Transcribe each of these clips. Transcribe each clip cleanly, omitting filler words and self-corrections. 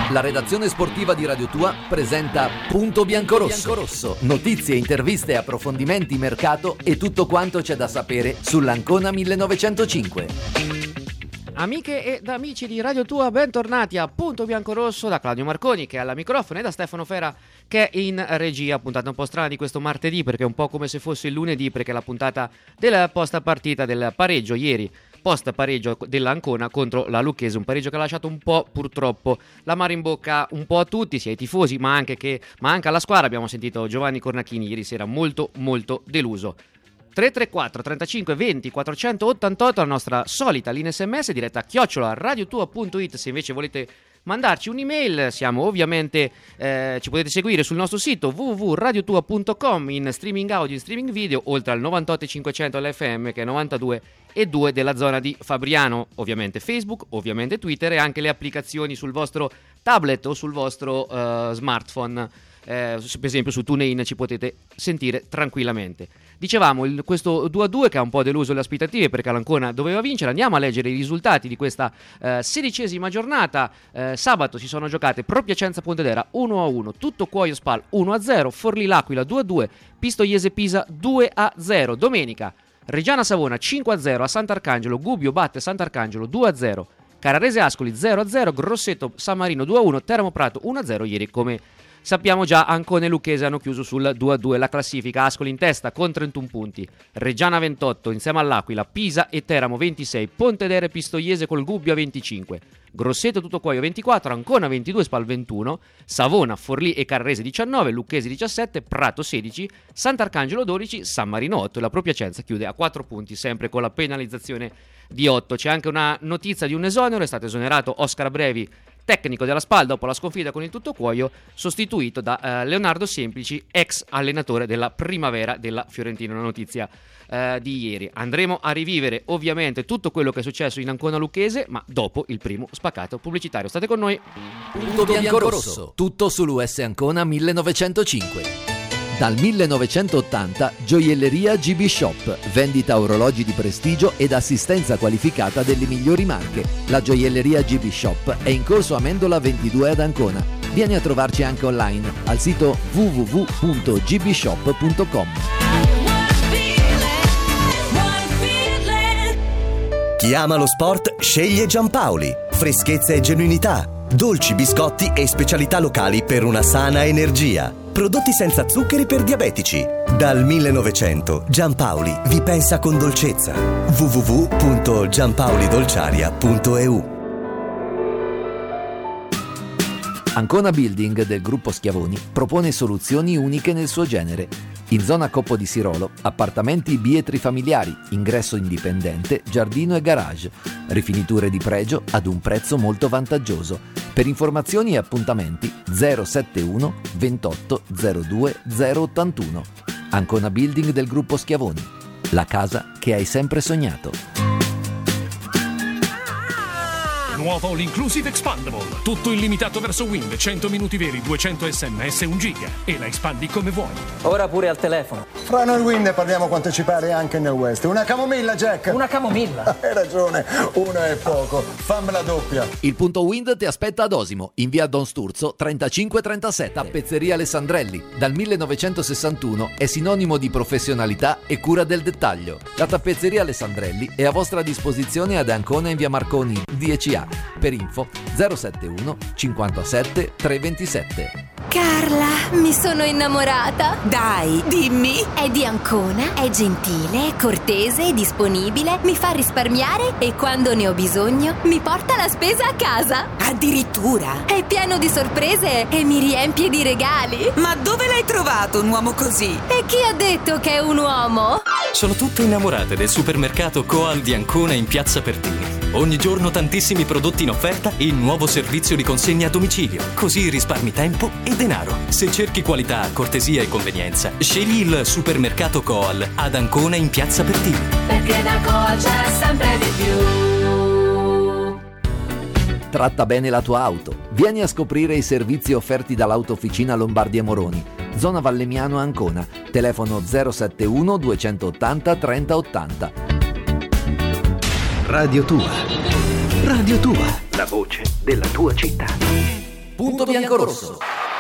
La redazione sportiva di Radio Tua presenta Punto Biancorosso. Notizie, interviste, approfondimenti, mercato e tutto quanto c'è da sapere sull'Ancona 1905. Amiche ed amici di Radio Tua, bentornati a Punto Biancorosso da Claudio Marconi, che è alla microfono, e da Stefano Fera, che è in regia. Puntata un po' strana di questo martedì, perché è un po' come se fosse il lunedì, perché è la puntata della post partita del pareggio ieri, post pareggio dell'Ancona contro la Lucchese, un pareggio che ha lasciato un po' purtroppo l'amaro in bocca un po' a tutti, sia ai tifosi ma anche alla squadra. Abbiamo sentito Giovanni Cornacchini ieri sera molto deluso. 334 35 20 488, la nostra solita linea SMS diretta a @radiotua.it. se invece volete mandarci un'email, siamo ovviamente ci potete seguire sul nostro sito www.radiotua.com in streaming audio, in streaming video, oltre al 98.500 all'FM, che è 92.2 della zona di Fabriano, ovviamente Facebook, ovviamente Twitter, e anche le applicazioni sul vostro tablet o sul vostro smartphone. Per esempio su TuneIn ci potete sentire tranquillamente. Dicevamo questo 2-2 che ha un po' deluso le aspettative, perché l'Ancona doveva vincere. Andiamo a leggere i risultati di questa 16ª giornata. Sabato si sono giocate Pro Piacenza Pontedera 1-1, Tutto Cuoio Spal 1-0, Forlì L'Aquila 2-2, Pistoiese Pisa 2-0. Domenica Reggiana Savona 5-0 a Sant'Arcangelo, Gubbio batte Sant'Arcangelo 2-0, Carrarese Ascoli 0-0, Grosseto San Marino 2-1, Teramo Prato 1-0. Ieri, come sappiamo già, Ancona e Lucchese hanno chiuso sul 2-2 la classifica. Ascoli in testa con 31 punti, Reggiana 28 insieme all'Aquila, Pisa e Teramo 26, Pontedera e Pistoiese col Gubbio a 25, Grosseto Tutto Cuoio 24, Ancona 22, Spal 21, Savona, Forlì e Carrarese 19, Lucchese 17, Prato 16, Sant'Arcangelo 12, San Marino 8 e la Pro Piacenza chiude a 4 punti, sempre con la penalizzazione di 8. C'è anche una notizia di un esonero: è stato esonerato Oscar Brevi, tecnico della Spal, dopo la sconfitta con il Tutto Cuoio, sostituito da Leonardo Semplici, ex allenatore della Primavera della Fiorentina. Una notizia di ieri. Andremo a rivivere ovviamente tutto quello che è successo in Ancona Lucchese, ma dopo il primo spaccato pubblicitario. State con noi. Punto Biancorosso, tutto sull'US Ancona 1905. Dal 1980 Gioielleria GB Shop, vendita orologi di prestigio ed assistenza qualificata delle migliori marche. La Gioielleria GB Shop è in corso Amendola 22 ad Ancona. Vieni a trovarci anche online al sito www.gbshop.com. Chi ama lo sport sceglie Giampaoli. Freschezza e genuinità, dolci, biscotti e specialità locali per una sana energia. Prodotti senza zuccheri per diabetici. Dal 1900 Giampaoli vi pensa con dolcezza. www.giampaolidolciaria.eu. Ancona Building del gruppo Schiavoni propone soluzioni uniche nel suo genere. In zona Coppo di Sirolo, appartamenti bietri familiari, ingresso indipendente, giardino e garage, rifiniture di pregio ad un prezzo molto vantaggioso. Per informazioni e appuntamenti 071 28 02 081. Ancona Building del gruppo Schiavoni, la casa che hai sempre sognato. Nuovo l'Inclusive Expandable, tutto illimitato verso Wind, 100 minuti veri, 200 sms e 1 giga, e la espandi come vuoi. Ora pure al telefono. Fra noi Wind parliamo quanto ci pare anche nel West. Una camomilla, Jack? Una camomilla? Hai ragione, una è poco, fammela doppia. Il punto Wind ti aspetta ad Osimo, in via Don Sturzo 3537. Tappezzeria Alessandrelli, dal 1961 è sinonimo di professionalità e cura del dettaglio. La tappezzeria Alessandrelli è a vostra disposizione ad Ancona in via Marconi 10A. Per info 071 57 327. Carla, mi sono innamorata. Dai, dimmi. È di Ancona, è gentile, è cortese, è disponibile, mi fa risparmiare e quando ne ho bisogno mi porta la spesa a casa. Addirittura. È pieno di sorprese e mi riempie di regali. Ma dove l'hai trovato un uomo così? E chi ha detto che è un uomo? Sono tutte innamorate del supermercato Coal di Ancona in Piazza Pertini. Ogni giorno tantissimi prodotti in offerta e il nuovo servizio di consegna a domicilio. Così risparmi tempo e denaro. Se cerchi qualità, cortesia e convenienza, scegli il supermercato Coal ad Ancona in Piazza Pertini. Perché da Coal c'è sempre di più. Tratta bene la tua auto. Vieni a scoprire i servizi offerti dall'Autofficina Lombardi e Moroni. Zona Vallemiano Ancona. Telefono 071 280 3080. Radio Tua. Radio Tua. La voce della tua città. Punto Biancorosso.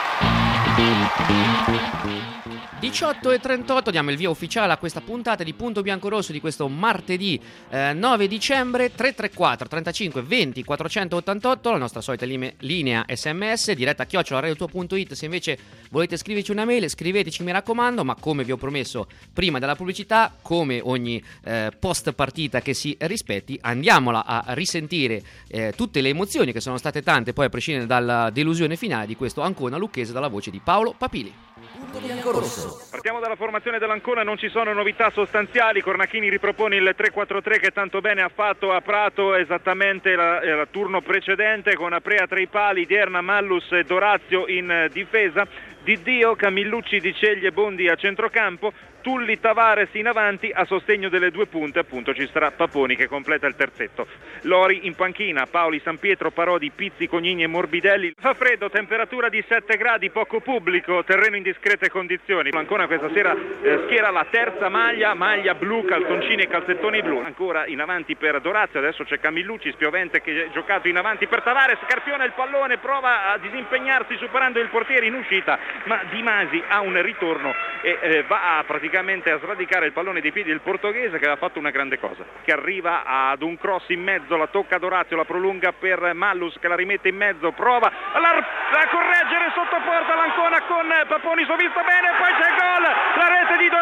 18:38, diamo il via ufficiale a questa puntata di Punto Biancorosso di questo martedì 9 dicembre. 334 35 20 488, la nostra solita linea SMS, diretta @radiotua.it. Se invece volete scriverci una mail, scriveteci, mi raccomando, ma come vi ho promesso prima della pubblicità, come ogni post partita che si rispetti, andiamola a risentire tutte le emozioni che sono state tante, poi a prescindere dalla delusione finale di questo Ancona Lucchese, dalla voce di Paolo Papili. Partiamo dalla formazione dell'Ancona, non ci sono novità sostanziali. Cornachini ripropone il 3-4-3 che tanto bene ha fatto a Prato esattamente il turno precedente, con Aprea tra i pali, Dierna, Mallus e Dorazio in difesa, Diddio, Camillucci, Di Ceglie e Bondi a centrocampo, Tulli, Tavares in avanti, a sostegno delle due punte appunto ci sarà Paponi che completa il terzetto. Lori in panchina, Paoli, San Pietro, Parodi, Pizzi, Cognini e Morbidelli. Fa freddo, temperatura di 7 gradi, poco pubblico, terreno in discrete condizioni. Ancora questa sera schiera la terza maglia blu, calzoncini e calzettoni blu. Ancora in avanti per Dorazio, adesso c'è Camillucci, spiovente, che è giocato in avanti per Tavares, Carpione il pallone, prova a disimpegnarsi superando il portiere in uscita, ma Di Masi ha un ritorno e va praticamente a sradicare il pallone dei piedi del portoghese, che aveva fatto una grande cosa, che arriva ad un cross in mezzo, la tocca Dorazio, la prolunga per Mallus che la rimette in mezzo, prova a correggere sotto porta l'Ancona con Paponi, so visto bene, poi c'è il gol, la rete di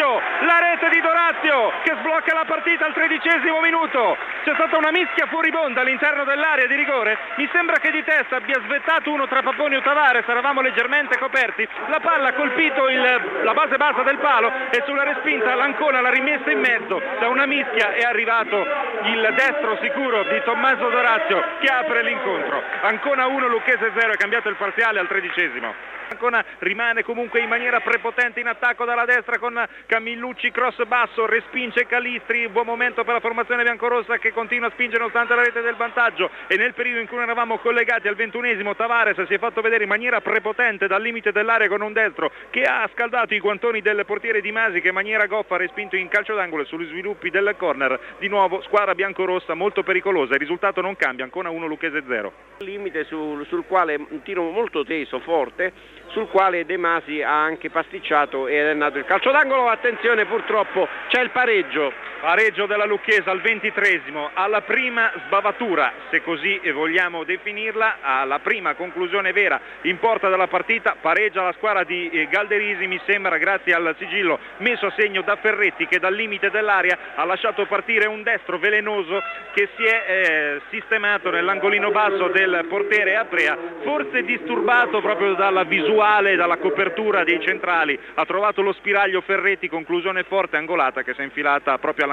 Dorazio che sblocca la partita al 13° minuto. C'è stata una mischia furibonda all'interno dell'area di rigore, mi sembra che di testa abbia svettato uno tra Paponi o Tavares, eravamo leggermente coperti, la palla ha colpito la base bassa del palo e sulla respinta l'Ancona l'ha rimessa in mezzo, da una mischia è arrivato il destro sicuro di Tommaso Dorazio che apre l'incontro. Ancona 1, Lucchese 0, è cambiato il parziale al 13°. Ancona rimane comunque in maniera prepotente in attacco dalla destra con Camillucci, cross basso, respinge Calistri, buon momento per la formazione biancorossa che continua a spingere nonostante la rete del vantaggio, e nel periodo in cui eravamo collegati al 21° Tavares si è fatto vedere in maniera prepotente dal limite dell'area con un destro che ha scaldato i guantoni del portiere Di Masi, che in maniera goffa ha respinto in calcio d'angolo e sugli sviluppi del corner. Di nuovo squadra biancorossa molto pericolosa, il risultato non cambia, Ancona 1, Lucchese 0. Limite sul quale un tiro molto teso, forte, sul quale De Masi ha anche pasticciato ed è nato il calcio d'angolo. Attenzione, purtroppo c'è il pareggio della Lucchese al 23°, alla prima sbavatura, se così vogliamo definirla, alla prima conclusione vera in porta della partita. Pareggia la squadra di Galderisi, mi sembra grazie al sigillo messo a segno da Ferretti, che dal limite dell'area ha lasciato partire un destro velenoso che si è sistemato nell'angolino basso del portiere Aprea, forse disturbato proprio dalla visuale, dalla copertura dei centrali. Ha trovato lo spiraglio Ferretti, conclusione forte angolata che si è infilata proprio all'angolino.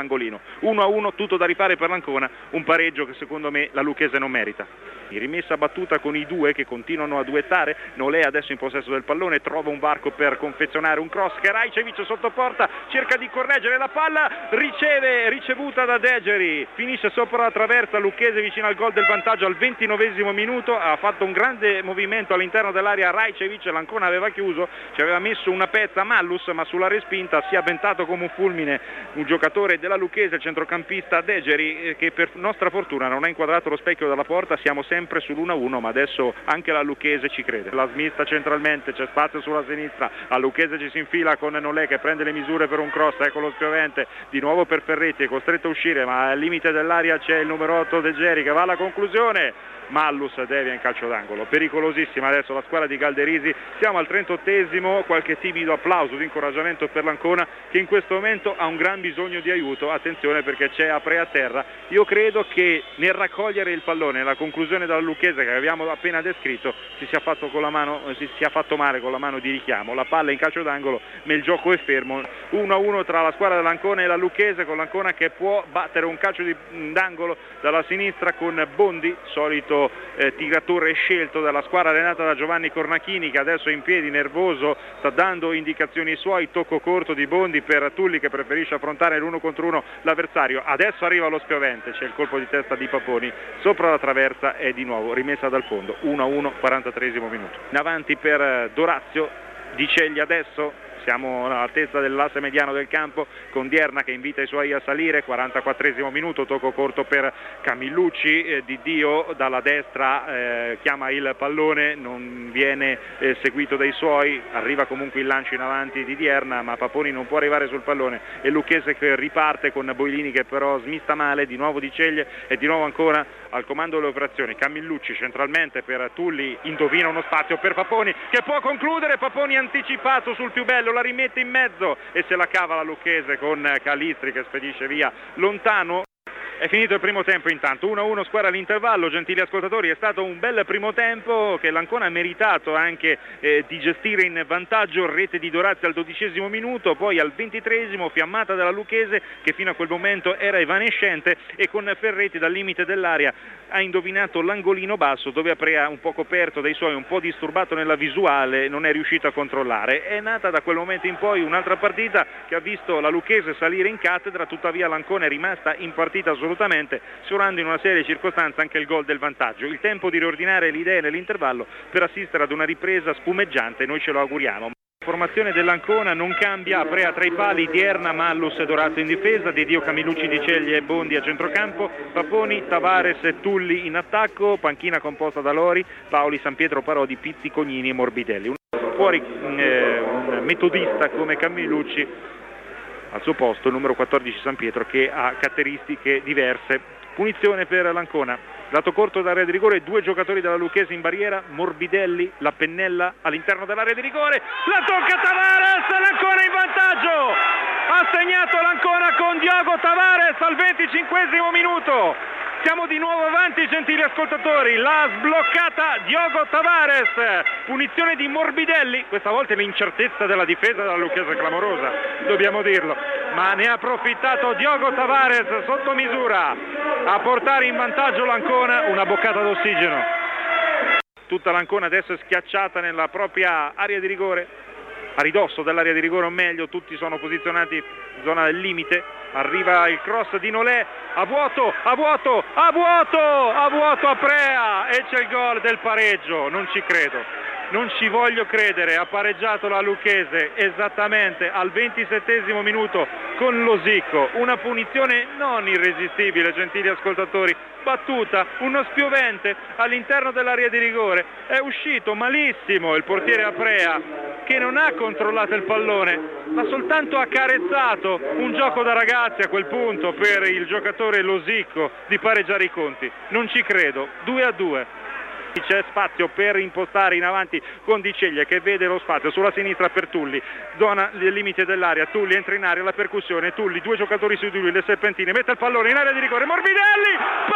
1-1, tutto da rifare per l'Ancona, un pareggio che secondo me la Lucchese non merita. Rimessa battuta con i due che continuano a duettare, Nolè adesso in possesso del pallone, trova un varco per confezionare un cross che Rajcevic sotto porta, cerca di correggere la palla, ricevuta da Degeri, finisce sopra la traversa, Lucchese vicino al gol del vantaggio al 29° minuto, ha fatto un grande movimento all'interno dell'area Rajcevic, l'Ancona aveva chiuso, ci aveva messo una pezza Mallus, ma sulla respinta si è avventato come un fulmine un giocatore della Lucchese, il centrocampista Degeri, che per nostra fortuna non ha inquadrato lo specchio dalla porta. Siamo sempre sull'1-1, ma adesso anche la Lucchese ci crede. La smista centralmente, c'è spazio sulla sinistra, a Lucchese ci si infila con Nolè che prende le misure per un cross, ecco lo spiovente di nuovo per Ferretti, è costretto a uscire, ma al limite dell'area c'è il numero 8 Degeri che va alla conclusione. Mallus devia in calcio d'angolo, pericolosissima adesso la squadra di Galderisi. Siamo al 38°, qualche timido applauso di incoraggiamento per l'Ancona che in questo momento ha un gran bisogno di aiuto. Attenzione perché c'è Aprea a terra. Io credo che nel raccogliere il pallone, nella conclusione dalla Lucchese che abbiamo appena descritto, si sia fatto male con la mano di richiamo. La palla è in calcio d'angolo ma il gioco è fermo. 1-1 tra la squadra dell'Ancona e la Lucchese, con l'Ancona che può battere un calcio d'angolo dalla sinistra con Bondi, solito tiratore scelto dalla squadra allenata da Giovanni Cornachini, che adesso è in piedi nervoso, sta dando indicazioni ai suoi. Tocco corto di Bondi per Tulli che preferisce affrontare l'1 contro 1 l'avversario. Adesso arriva lo spiovente, c'è il colpo di testa di Paponi sopra la traversa e di nuovo rimessa dal fondo. 1-1, 43° minuto. In avanti per Dorazio, Di Ceglie adesso Siamo all'altezza dell'asse mediano del campo con Dierna che invita i suoi a salire, 44esimo minuto, tocco corto per Camillucci, Di Dio dalla destra chiama il pallone, non viene seguito dai suoi, arriva comunque il lancio in avanti di Dierna, ma Paponi non può arrivare sul pallone e Lucchese che riparte con Boilini che però smista male, di nuovo Di Ceglie e di nuovo ancora al comando delle operazioni Camillucci centralmente per Tulli, indovina uno spazio per Paponi che può concludere, Paponi anticipato sul più bello, la rimette in mezzo e se la cava la Lucchese con Calistri che spedisce via lontano. È finito il primo tempo intanto, 1-1 squadra all'intervallo, gentili ascoltatori, è stato un bel primo tempo che l'Ancona ha meritato anche di gestire in vantaggio, rete di Dorazio al 12esimo minuto, poi al 23esimo fiammata della Lucchese che fino a quel momento era evanescente e con Ferretti dal limite dell'area ha indovinato l'angolino basso dove Aprea un po' coperto dai suoi, un po' disturbato nella visuale, non è riuscito a controllare. È nata da quel momento in poi un'altra partita che ha visto la Lucchese salire in cattedra, tuttavia l'Ancona è rimasta in partita assolutamente, sfiorando in una serie di circostanze anche il gol del vantaggio. Il tempo di riordinare le idee nell'intervallo per assistere ad una ripresa spumeggiante, noi ce lo auguriamo. La formazione dell'Ancona non cambia, Aprea tra i pali, Dierna, Mallus e Dorazio in difesa, Di Dio, Camillucci, Di Ceglie e Bondi a centrocampo, Paponi, Tavares e Tulli in attacco, panchina composta da Lori, Paoli, San Pietro, Parodi, Pizzi, Cognini e Morbidelli. Fuori un metodista come Camillucci, al suo posto il numero 14 San Pietro che ha caratteristiche diverse. Punizione per l'Ancona, lato corto dall'area di rigore, due giocatori della Lucchese in barriera, Morbidelli, la pennella all'interno dell'area di rigore, la tocca Tavares, l'Ancona in vantaggio, ha segnato l'Ancona con Diogo Tavares al 25esimo minuto. Siamo di nuovo avanti, gentili ascoltatori, l'ha sbloccata Diogo Tavares, punizione di Morbidelli, questa volta l'incertezza della difesa della Lucchese clamorosa, dobbiamo dirlo, ma ne ha approfittato Diogo Tavares sotto misura a portare in vantaggio l'Ancona, una boccata d'ossigeno. Tutta l'Ancona adesso è schiacciata nella propria area di rigore, a ridosso dell'area di rigore o meglio, tutti sono posizionati in zona del limite, arriva il cross di Nolè, a vuoto Aprea e c'è il gol del pareggio, non ci credo, non ci voglio credere, ha pareggiato la Lucchese esattamente al 27esimo minuto con Losicco, una punizione non irresistibile, gentili ascoltatori, battuta, uno spiovente all'interno dell'area di rigore, è uscito malissimo il portiere Aprea che non ha controllato il pallone ma soltanto accarezzato, un gioco da ragazzi a quel punto per il giocatore Losicco di pareggiare i conti, non ci credo, 2-2. C'è spazio per impostare in avanti con Di Ceglie che vede lo spazio sulla sinistra per Tulli, zona del limite dell'area, Tulli entra in area, la percussione, Tulli, due giocatori su di lui, le serpentine, mette il pallone in area di rigore, Morbidelli,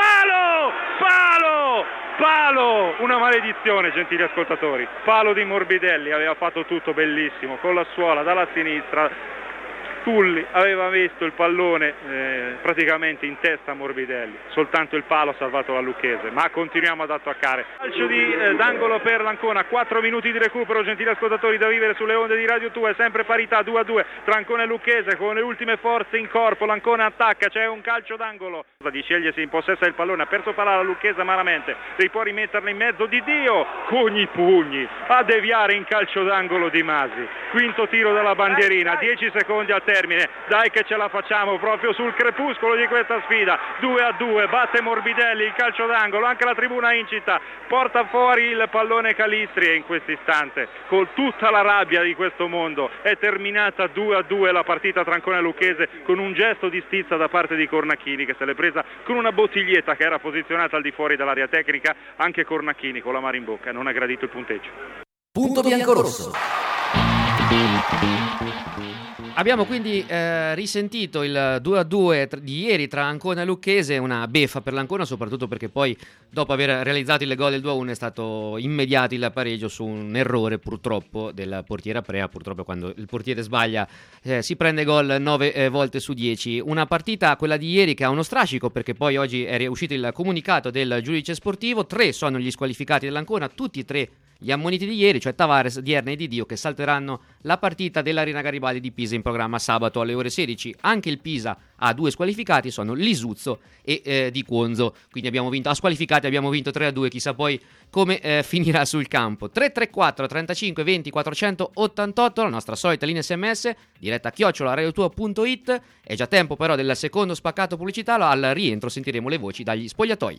palo, una maledizione, gentili ascoltatori, palo di Morbidelli, aveva fatto tutto bellissimo con la suola dalla sinistra, Tulli aveva messo il pallone praticamente in testa a Morbidelli, soltanto il palo ha salvato la Lucchese, ma continuiamo ad attaccare. Calcio d'angolo per l'Ancona, 4 minuti di recupero, gentili ascoltatori, da vivere sulle onde di Radio 2, sempre parità 2-2 tra Ancona e Lucchese, con le ultime forze in corpo, l'Ancona attacca, c'è un calcio d'angolo, Di Ceglie si impossessa del pallone, ha perso palla la Lucchese malamente, si può rimetterla in mezzo Di Dio, con i pugni, a deviare in calcio d'angolo Di Masi, quinto tiro della bandierina, 10 secondi al termine, dai che ce la facciamo proprio sul crepuscolo di questa sfida, 2-2, batte Morbidelli, il calcio d'angolo, anche la tribuna incita, porta fuori il pallone Calistri e in questo istante, con tutta la rabbia di questo mondo, è terminata 2-2 la partita tra Ancona e Lucchese con un gesto di stizza da parte di Cornacchini che se l'è presa con una bottiglietta che era posizionata al di fuori dell'area tecnica, anche Cornacchini con l'amaro in bocca non ha gradito il punteggio. Punto biancorosso. Abbiamo quindi risentito il 2-2 di ieri tra Ancona e Lucchese, una beffa per l'Ancona soprattutto perché poi dopo aver realizzato il gol del 2-1 è stato immediato il pareggio su un errore purtroppo del portiere Aprea, purtroppo quando il portiere sbaglia si prende gol 9 volte su 10, una partita quella di ieri che ha uno strascico perché poi oggi è uscito il comunicato del giudice sportivo, 3 sono gli squalificati dell'Ancona, tutti e 3 gli ammoniti di ieri, cioè Tavares, Dierne e Di Dio, che salteranno la partita dell'Arena Garibaldi di Pisa in programma sabato alle ore 16. Anche il Pisa ha 2 squalificati, sono Lisuzzo e Di Cuonzo, quindi a squalificati abbiamo vinto 3-2, chissà poi come finirà sul campo. 334 35 20 488, la nostra solita linea SMS, diretta @radiotua.it. È già tempo però del secondo spaccato pubblicitario, al rientro sentiremo le voci dagli spogliatoi.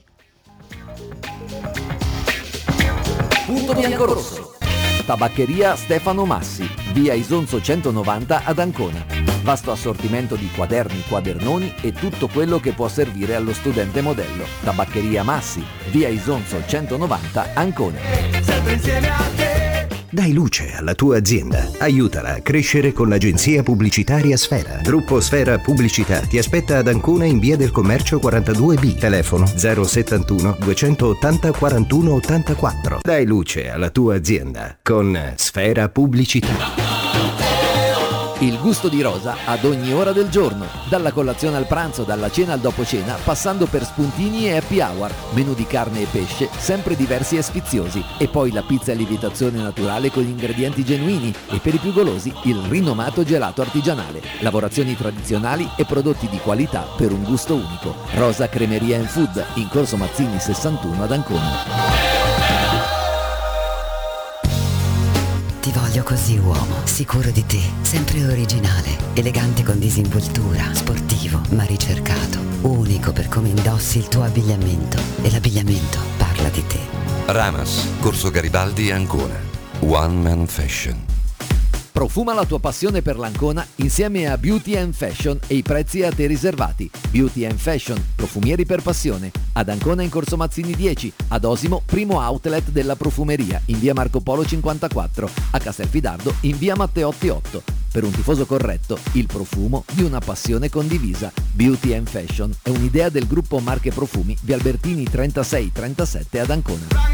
Punto bianco-rosso. Tabaccheria Stefano Massi, via Isonzo 190 ad Ancona. Vasto assortimento di quaderni, quadernoni e tutto quello che può servire allo studente modello. Tabaccheria Massi, via Isonzo 190 Ancona. Sempre insieme a te. Dai luce alla tua azienda. Aiutala a crescere con l'agenzia pubblicitaria Sfera. Gruppo Sfera Pubblicità ti aspetta ad Ancona in via del Commercio 42B. Telefono 071 280 41 84. Dai luce alla tua azienda con Sfera Pubblicità. Il gusto di Rosa ad ogni ora del giorno, dalla colazione al pranzo, dalla cena al dopo cena, passando per spuntini e happy hour, menù di carne e pesce, sempre diversi e sfiziosi, e poi la pizza a lievitazione naturale con gli ingredienti genuini, e per i più golosi il rinomato gelato artigianale, lavorazioni tradizionali e prodotti di qualità per un gusto unico. Rosa Cremeria and Food, in Corso Mazzini 61 ad Ancona. Ti voglio così, uomo, sicuro di te, sempre originale, elegante con disinvoltura, sportivo ma ricercato, unico per come indossi il tuo abbigliamento, e l'abbigliamento parla di te. Ramas, Corso Garibaldi, Ancona. One Man Fashion. Profuma la tua passione per l'Ancona insieme a Beauty and Fashion e i prezzi a te riservati. Beauty and Fashion, profumieri per passione. Ad Ancona in Corso Mazzini 10, ad Osimo primo outlet della profumeria in via Marco Polo 54, a Castelfidardo in via Matteotti 8. Per un tifoso corretto, il profumo di una passione condivisa. Beauty and Fashion è un'idea del gruppo Marche Profumi via Albertini 3637 ad Ancona.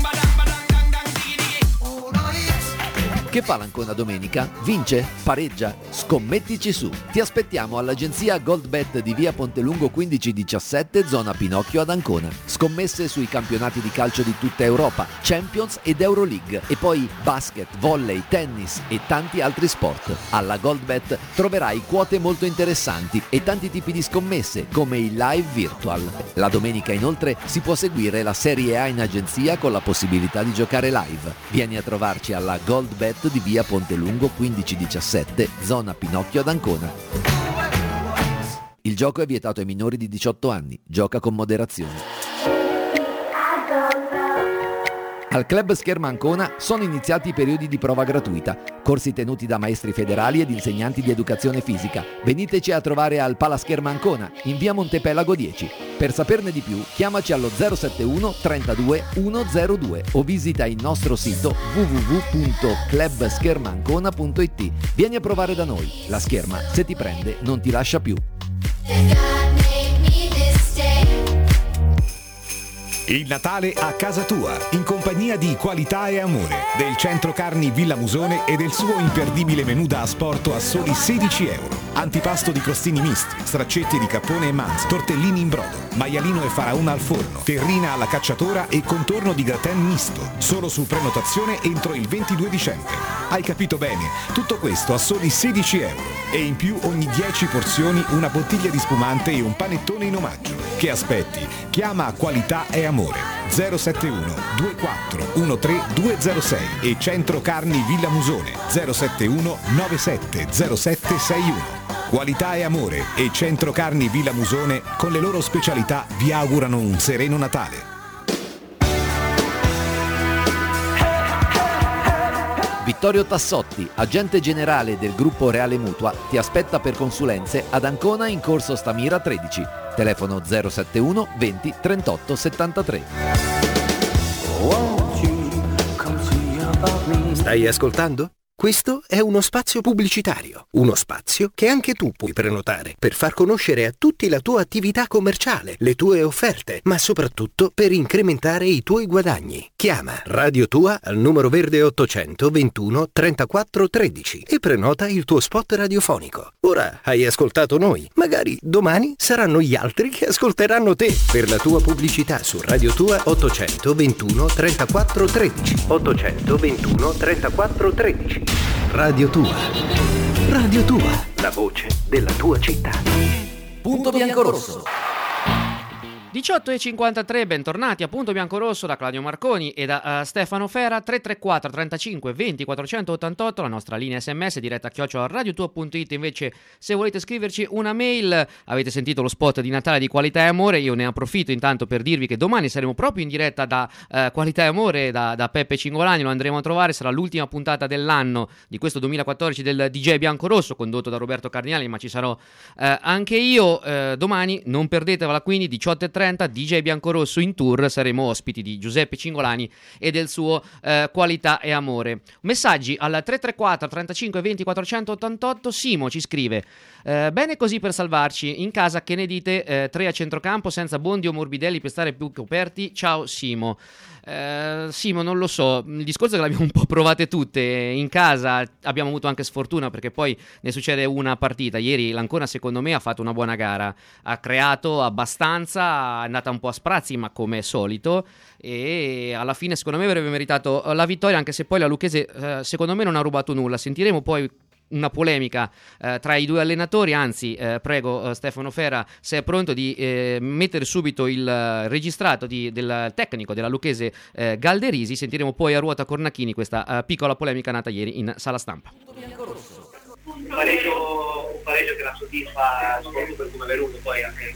Che fa l'Ancona domenica? Vince? Pareggia? Scommettici su! Ti aspettiamo all'agenzia Goldbet di via Pontelungo 1517, zona Pinocchio ad Ancona. Scommesse sui campionati di calcio di tutta Europa, Champions ed Euroleague, e poi basket, volley, tennis e tanti altri sport. Alla Goldbet troverai quote molto interessanti e tanti tipi di scommesse, come il live virtual. La domenica inoltre si può seguire la Serie A in agenzia con la possibilità di giocare live. Vieni a trovarci alla Goldbet di via Pontelungo 1517, zona Pinocchio ad Ancona. Il gioco è vietato ai minori di 18 anni. Gioca con moderazione. Al Club Scherma Ancona sono iniziati i periodi di prova gratuita, corsi tenuti da maestri federali ed insegnanti di educazione fisica. Veniteci a trovare al Pala Scherma Ancona, in via Montepelago 10. Per saperne di più, chiamaci allo 071 32 102 o visita il nostro sito www.clubschermaancona.it. Vieni a provare da noi. La scherma, se ti prende, non ti lascia più. Il Natale a casa tua, in compagnia di Qualità e Amore, del Centro Carni Villa Musone e del suo imperdibile menù da asporto a soli €16. Antipasto di crostini misti, straccetti di cappone e manzo, tortellini in brodo, maialino e faraona al forno, terrina alla cacciatora e contorno di gratin misto. Solo su prenotazione entro il 22 dicembre. Hai capito bene, tutto questo a soli €16. E in più ogni 10 porzioni una bottiglia di spumante e un panettone in omaggio. Che aspetti? Chiama Qualità e Amore 071 24 13 206 e Centro Carni Villa Musone 071 97 07 61. Qualità e Amore e Centro Carni Villa Musone con le loro specialità vi augurano un sereno Natale. Vittorio Tassotti, agente generale del gruppo Reale Mutua, ti aspetta per consulenze ad Ancona in Corso Stamira 13. Telefono 071 20 38 73. Stai ascoltando? Questo è uno spazio pubblicitario, uno spazio che anche tu puoi prenotare per far conoscere a tutti la tua attività commerciale, le tue offerte, ma soprattutto per incrementare i tuoi guadagni. Chiama Radio Tua al numero verde 800 21 34 13 e prenota il tuo spot radiofonico. Ora hai ascoltato noi, magari domani saranno gli altri che ascolteranno te. Per la tua pubblicità su Radio Tua 800 21 34 13 800 21 34 13. Radio Tua. Radio Tua, la voce della tua città. Punto biancorosso. 18:53, bentornati a Punto Biancorosso da Claudio Marconi e da Stefano Fera. 334 35 20 488, la nostra linea SMS diretta a @radiotua.it. Invece, se volete scriverci una mail, avete sentito lo spot di Natale di Qualità e Amore, io ne approfitto intanto per dirvi che domani saremo proprio in diretta da Qualità e Amore, da Peppe Cingolani, lo andremo a trovare, sarà l'ultima puntata dell'anno di questo 2014 del DJ Biancorosso, condotto da Roberto Cardinali, ma ci sarò anche io domani, non perdetevela. Quindi 18:30, DJ Biancorosso in tour, saremo ospiti di Giuseppe Cingolani e del suo Qualità e Amore. Messaggi al 334 35 20 488. Simo ci scrive: bene così per salvarci, in casa che ne dite? 3 a centrocampo senza Bondi o Morbidelli per stare più coperti? Ciao Simo. Simo, non lo so, il discorso è che l'abbiamo un po' provate tutte in casa, abbiamo avuto anche sfortuna perché poi ne succede una partita. Ieri l'Ancona secondo me ha fatto una buona gara, ha creato abbastanza, è andata un po' a sprazzi ma come solito, e alla fine secondo me avrebbe meritato la vittoria, anche se poi la Lucchese secondo me non ha rubato nulla. Sentiremo poi una polemica tra i due allenatori, anzi prego Stefano Fera, se è pronto, di mettere subito il registrato del tecnico della Lucchese Galderisi. Sentiremo poi a ruota Cornacchini questa piccola polemica nata ieri in sala stampa. Un pareggio che la soddisfa soprattutto per come è venuto, poi anche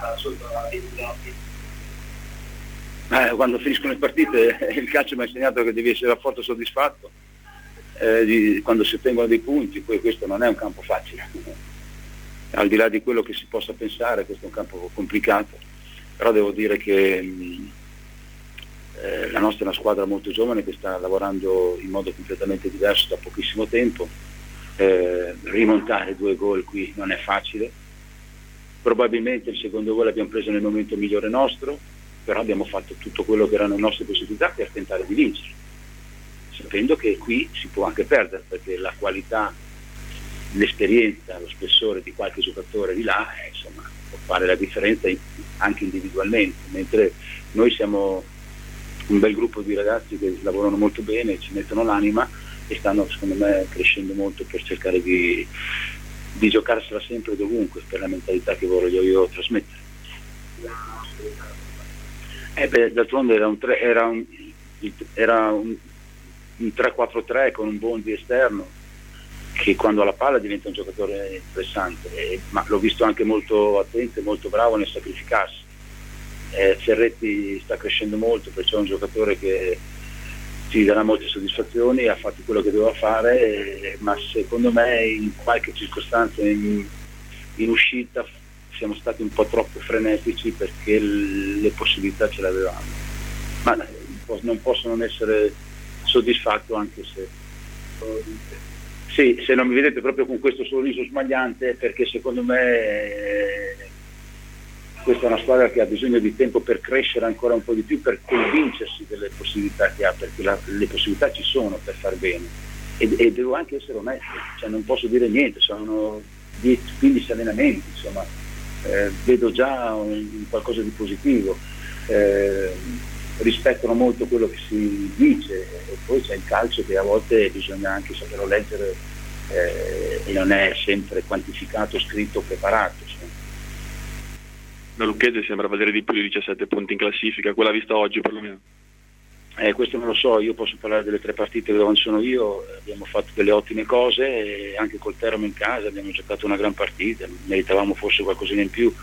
quando finiscono le partite il calcio mi ha insegnato che devi essere forte e soddisfatto quando si ottengono dei punti. Poi questo non è un campo facile, al di là di quello che si possa pensare, questo è un campo complicato, però devo dire che la nostra è una squadra molto giovane che sta lavorando in modo completamente diverso da pochissimo tempo. Rimontare 2 gol qui non è facile, probabilmente il secondo gol l'abbiamo preso nel momento migliore nostro, però abbiamo fatto tutto quello che erano le nostre possibilità per tentare di vincere, sapendo che qui si può anche perdere, perché la qualità, l'esperienza, lo spessore di qualche giocatore di là insomma può fare la differenza anche individualmente, mentre noi siamo un bel gruppo di ragazzi che lavorano molto bene, ci mettono l'anima e stanno secondo me crescendo molto per cercare di giocarsela sempre dovunque, per la mentalità che voglio io trasmettere. D'altronde era un 3-4-3 con un Bondi esterno che quando ha la palla diventa un giocatore interessante, ma l'ho visto anche molto attento e molto bravo nel sacrificarsi. Ferretti sta crescendo molto, perciò è un giocatore che ci darà molte soddisfazioni, ha fatto quello che doveva fare, ma secondo me in qualche circostanza in uscita siamo stati un po' troppo frenetici, perché le possibilità ce le avevamo, ma non posso non essere soddisfatto, anche se sì, se non mi vedete proprio con questo sorriso smagliante, perché secondo me questa è una squadra che ha bisogno di tempo per crescere ancora un po' di più, per convincersi delle possibilità che ha, perché le possibilità ci sono per far bene, e devo anche essere onesto, cioè non posso dire niente, sono 10-15 allenamenti, insomma vedo già qualcosa di positivo, rispettano molto quello che si dice, e poi c'è il calcio che a volte bisogna anche saperlo leggere, e non è sempre quantificato, scritto, preparato. La Lucchese sembra valere di più di 17 punti in classifica, quella vista oggi perlomeno. Questo non lo so, io posso parlare delle 3 partite dove sono io, abbiamo fatto delle ottime cose, e anche col Teramo in casa abbiamo giocato una gran partita, meritavamo forse qualcosina in più.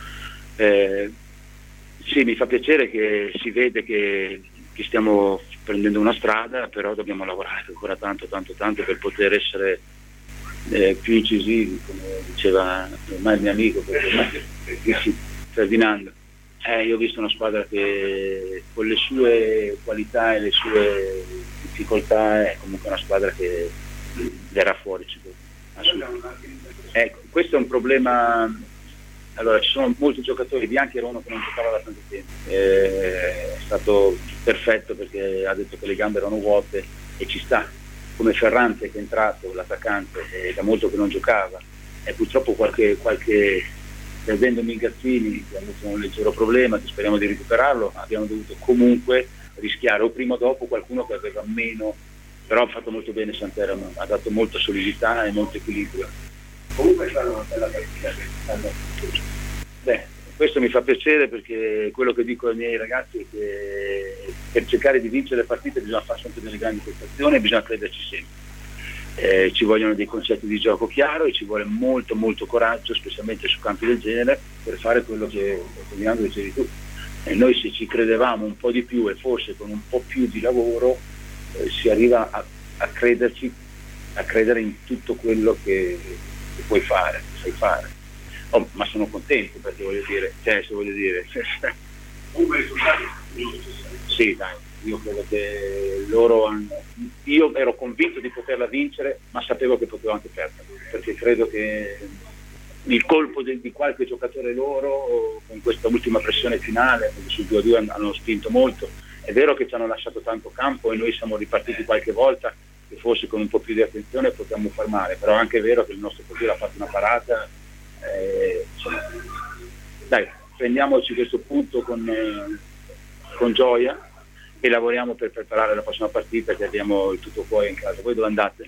Sì, mi fa piacere che si vede che stiamo prendendo una strada, però dobbiamo lavorare ancora tanto per poter essere più incisivi, come diceva ormai il mio amico Ferdinando. Io ho visto una squadra che con le sue qualità e le sue difficoltà è comunque una squadra che verrà fuori sicuro. Ecco, questo è un problema. Allora, ci sono molti giocatori, Bianchi era uno che non giocava da tanto tempo, è stato perfetto perché ha detto che le gambe erano vuote e ci sta, come Ferrante che è entrato, l'attaccante, da molto che non giocava, e purtroppo qualche perdendo Mingazzini che ha avuto un leggero problema, che speriamo di recuperarlo, abbiamo dovuto comunque rischiare o prima o dopo qualcuno che aveva meno, però ha fatto molto bene Santeramo, ha dato molta solidità e molto equilibrio. Comunque è stata una bella partita. Questo mi fa piacere perché quello che dico ai miei ragazzi è che per cercare di vincere le partite bisogna fare sempre delle grandi prestazioni e bisogna crederci sempre. Ci vogliono dei concetti di gioco chiaro e ci vuole molto molto coraggio, specialmente su campi del genere, per fare quello che dicevi tu. E noi se ci credevamo un po' di più e forse con un po' più di lavoro si arriva a credere in tutto quello che puoi fare, che sai fare. Ma sono contento perché voglio dire. Comunque i risultati. Sì, dai, io credo che io ero convinto di poterla vincere, ma sapevo che potevo anche perdere, perché credo che il colpo di qualche giocatore loro con questa ultima pressione finale sul 2-2 hanno spinto molto. È vero che ci hanno lasciato tanto campo e noi siamo ripartiti qualche volta e forse con un po' più di attenzione potremmo far male, però anche è vero che il nostro portiere ha fatto una parata. Dai, prendiamoci questo punto con gioia e lavoriamo per preparare la prossima partita, che abbiamo il tutto fuori in casa. Voi dove andate?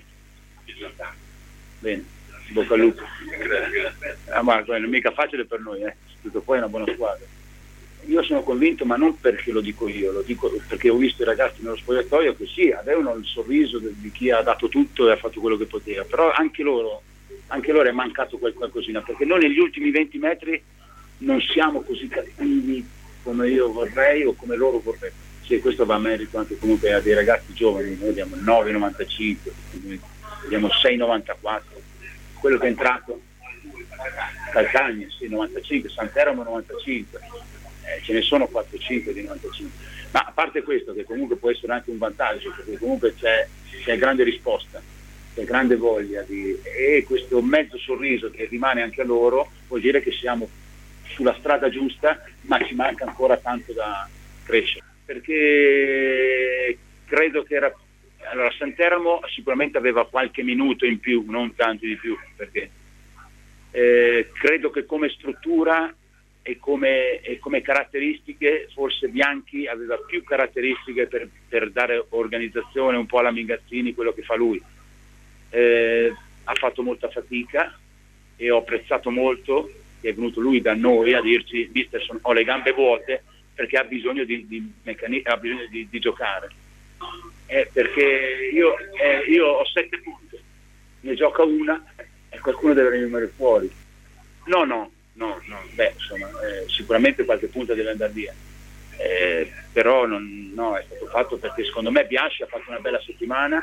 Bene, bocca al lupo. Marco, non è mica facile per noi, tutto fuori è una buona squadra. Io sono convinto, ma non perché lo dico io, lo dico perché ho visto i ragazzi nello spogliatoio che sì, avevano il sorriso di chi ha dato tutto e ha fatto quello che poteva, però anche loro è mancato qualcosina, perché noi negli ultimi 20 metri non siamo così cattivi come io vorrei o come loro vorrebbero. Sì, questo va a merito anche comunque a dei ragazzi giovani, noi abbiamo 9,95, abbiamo 6,94, quello che è entrato Calcagna, sì, 95, Santeramo 95, ce ne sono 4-5 di 95, ma a parte questo che comunque può essere anche un vantaggio, perché comunque c'è grande risposta, c'è grande voglia e questo mezzo sorriso che rimane anche a loro vuol dire che siamo sulla strada giusta, ma ci manca ancora tanto da crescere, perché credo che allora Santeramo sicuramente aveva qualche minuto in più, non tanti di più, perché credo che come struttura e come caratteristiche forse Bianchi aveva più caratteristiche per dare organizzazione un po' alla Mingazzini, quello che fa lui. Ha fatto molta fatica e ho apprezzato molto che è venuto lui da noi a dirci: mister, ho le gambe vuote, perché ha bisogno ha bisogno di giocare, perché io ho 7 punti, ne gioca una e qualcuno deve rimanere fuori. No, insomma, sicuramente qualche punto deve andare via, però è stato fatto perché secondo me Biasci ha fatto una bella settimana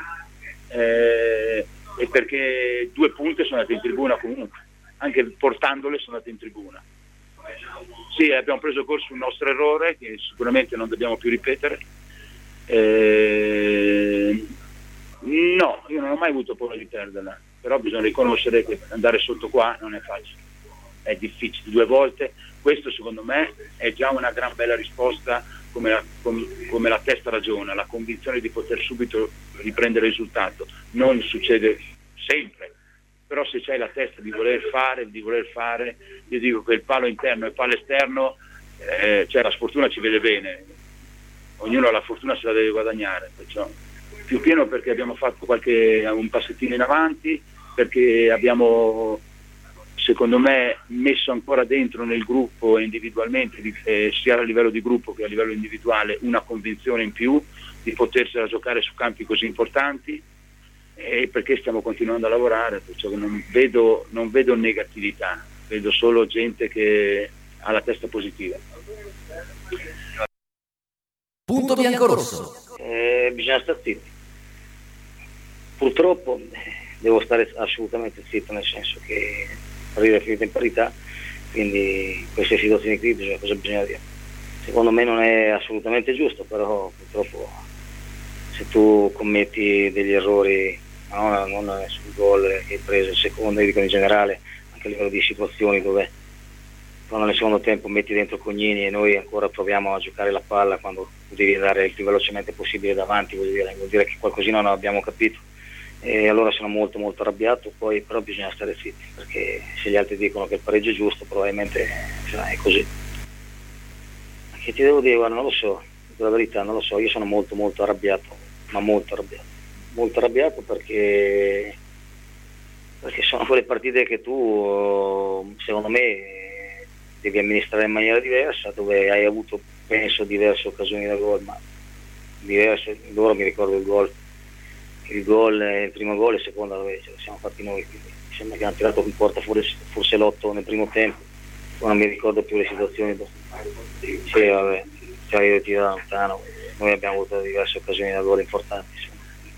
e perché 2 punti sono andati in tribuna comunque, anche portandole sono andati in tribuna. Sì, abbiamo preso corso un nostro errore che sicuramente non dobbiamo più ripetere. No, io non ho mai avuto paura di perderla, però bisogna riconoscere che andare sotto qua non è facile, è difficile 2 volte. Questo secondo me è già una gran bella risposta, come la testa ragiona, la convinzione di poter subito riprendere il risultato. Non succede sempre, però se c'hai la testa di voler fare, io dico che il palo interno e il palo esterno, la sfortuna ci vede bene, ognuno la fortuna se la deve guadagnare, perciò più pieno perché abbiamo fatto un passettino in avanti, perché abbiamo secondo me messo ancora dentro nel gruppo e individualmente, sia a livello di gruppo che a livello individuale, una convinzione in più di potersela giocare su campi così importanti, e perché stiamo continuando a lavorare, perciò non vedo negatività, vedo solo gente che ha la testa positiva. Punto bianco-rosso. Bisogna stare zitti. Purtroppo devo stare assolutamente zitto, nel senso che arriva finita in parità, quindi queste situazioni critiche cosa bisogna dire? Secondo me non è assolutamente giusto, però purtroppo se tu commetti degli errori non sul gol che hai preso il secondo, io dico in generale, anche a livello di situazioni dove quando nel secondo tempo metti dentro Cognini e noi ancora proviamo a giocare la palla quando devi andare il più velocemente possibile davanti, vuol dire che qualcosina non abbiamo capito, e allora sono molto molto arrabbiato. Poi però bisogna stare zitti, perché se gli altri dicono che il pareggio è giusto probabilmente è così. Che ti devo dire, guarda, non lo so, la verità non lo so, io sono molto molto arrabbiato, ma molto arrabbiato perché sono quelle partite che tu secondo me devi amministrare in maniera diversa, dove hai avuto penso diverse occasioni da gol, ma diverse. Loro mi ricordo il primo gol e il secondo dove ce lo siamo fatti noi, quindi mi sembra che hanno tirato in porta forse l'8 nel primo tempo, poi non mi ricordo più le situazioni. Sì, vabbè, tira da lontano, noi abbiamo avuto diverse occasioni da gol importanti, insomma.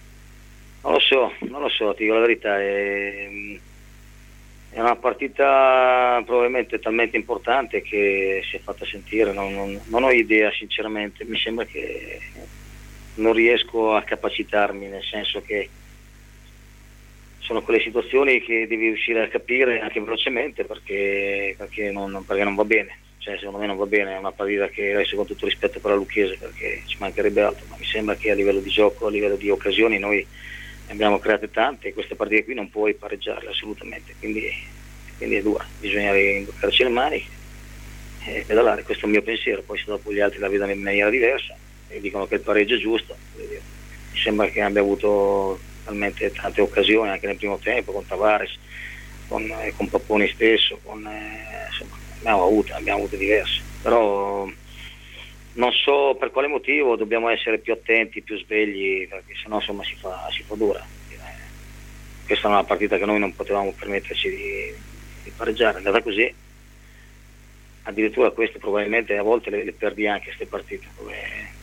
Non lo so, ti dico la verità, è una partita probabilmente talmente importante che si è fatta sentire, non ho idea sinceramente, mi sembra che non riesco a capacitarmi, nel senso che sono quelle situazioni che devi riuscire a capire anche velocemente perché non va bene, cioè secondo me non va bene, è una partita che adesso con tutto rispetto per la Lucchese perché ci mancherebbe altro, ma mi sembra che a livello di gioco, a livello di occasioni noi ne abbiamo create tante e queste partite qui non puoi pareggiarle assolutamente, quindi è dura, bisogna imboccarci le mani e pedalare, questo è il mio pensiero. Poi se dopo gli altri la vedono in maniera diversa e dicono che il pareggio è giusto, mi sembra che abbia avuto talmente tante occasioni anche nel primo tempo con Tavares, con Papponi stesso, insomma, abbiamo avuto diverse, però non so per quale motivo dobbiamo essere più attenti, più svegli, perché sennò insomma si fa dura. Questa è una partita che noi non potevamo permetterci di pareggiare, è andata così, addirittura queste probabilmente a volte le perdi anche queste partite, dove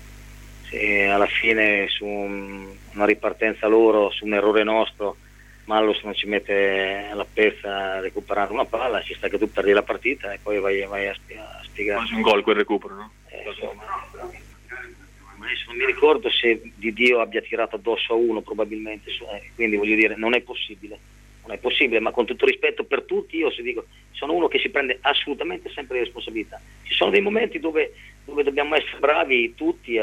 se alla fine su una ripartenza loro, su un errore nostro, Mallos non ci mette la pezza a recuperare una palla, ci sta che tu perdi la partita e poi vai a spiegare. Quasi un gol quel recupero, no? Adesso non mi ricordo se Di Dio abbia tirato addosso a uno, probabilmente, quindi voglio dire non è possibile, ma con tutto rispetto per tutti, io se dico sono uno che si prende assolutamente sempre le responsabilità. Ci sono dei momenti dove dobbiamo essere bravi tutti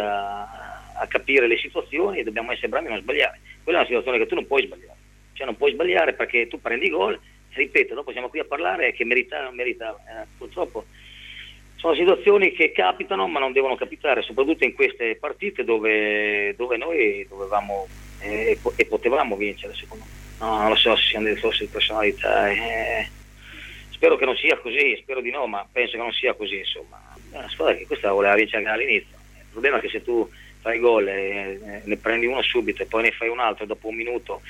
a capire le situazioni e dobbiamo essere bravi a non sbagliare. Quella è una situazione che tu non puoi sbagliare, cioè non puoi sbagliare perché tu prendi gol, ripeto, dopo siamo qui a parlare che meritava, non meritava, purtroppo sono situazioni che capitano ma non devono capitare, soprattutto in queste partite dove noi dovevamo e potevamo vincere, secondo me. No, non lo so se siano dei discorsi di personalità, spero che non sia così, spero di no, ma penso che non sia così, insomma. È una squadra che questa voleva vincere anche all'inizio, il problema è che se tu fai gol e ne prendi uno subito e poi ne fai un altro dopo un minuto,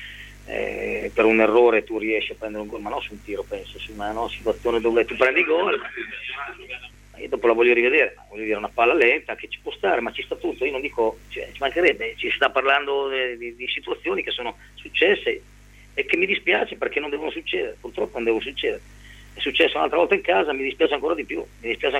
per un errore tu riesci a prendere un gol, ma non su un tiro, penso, ma una situazione dove tu prendi gol. Io dopo la voglio rivedere, una palla lenta che ci può stare, ma ci sta tutto, io non dico, ci mancherebbe, ci sta parlando di situazioni che sono successe e che mi dispiace perché non devono succedere, purtroppo non devono succedere. È successo un'altra volta in casa, mi dispiace ancora di più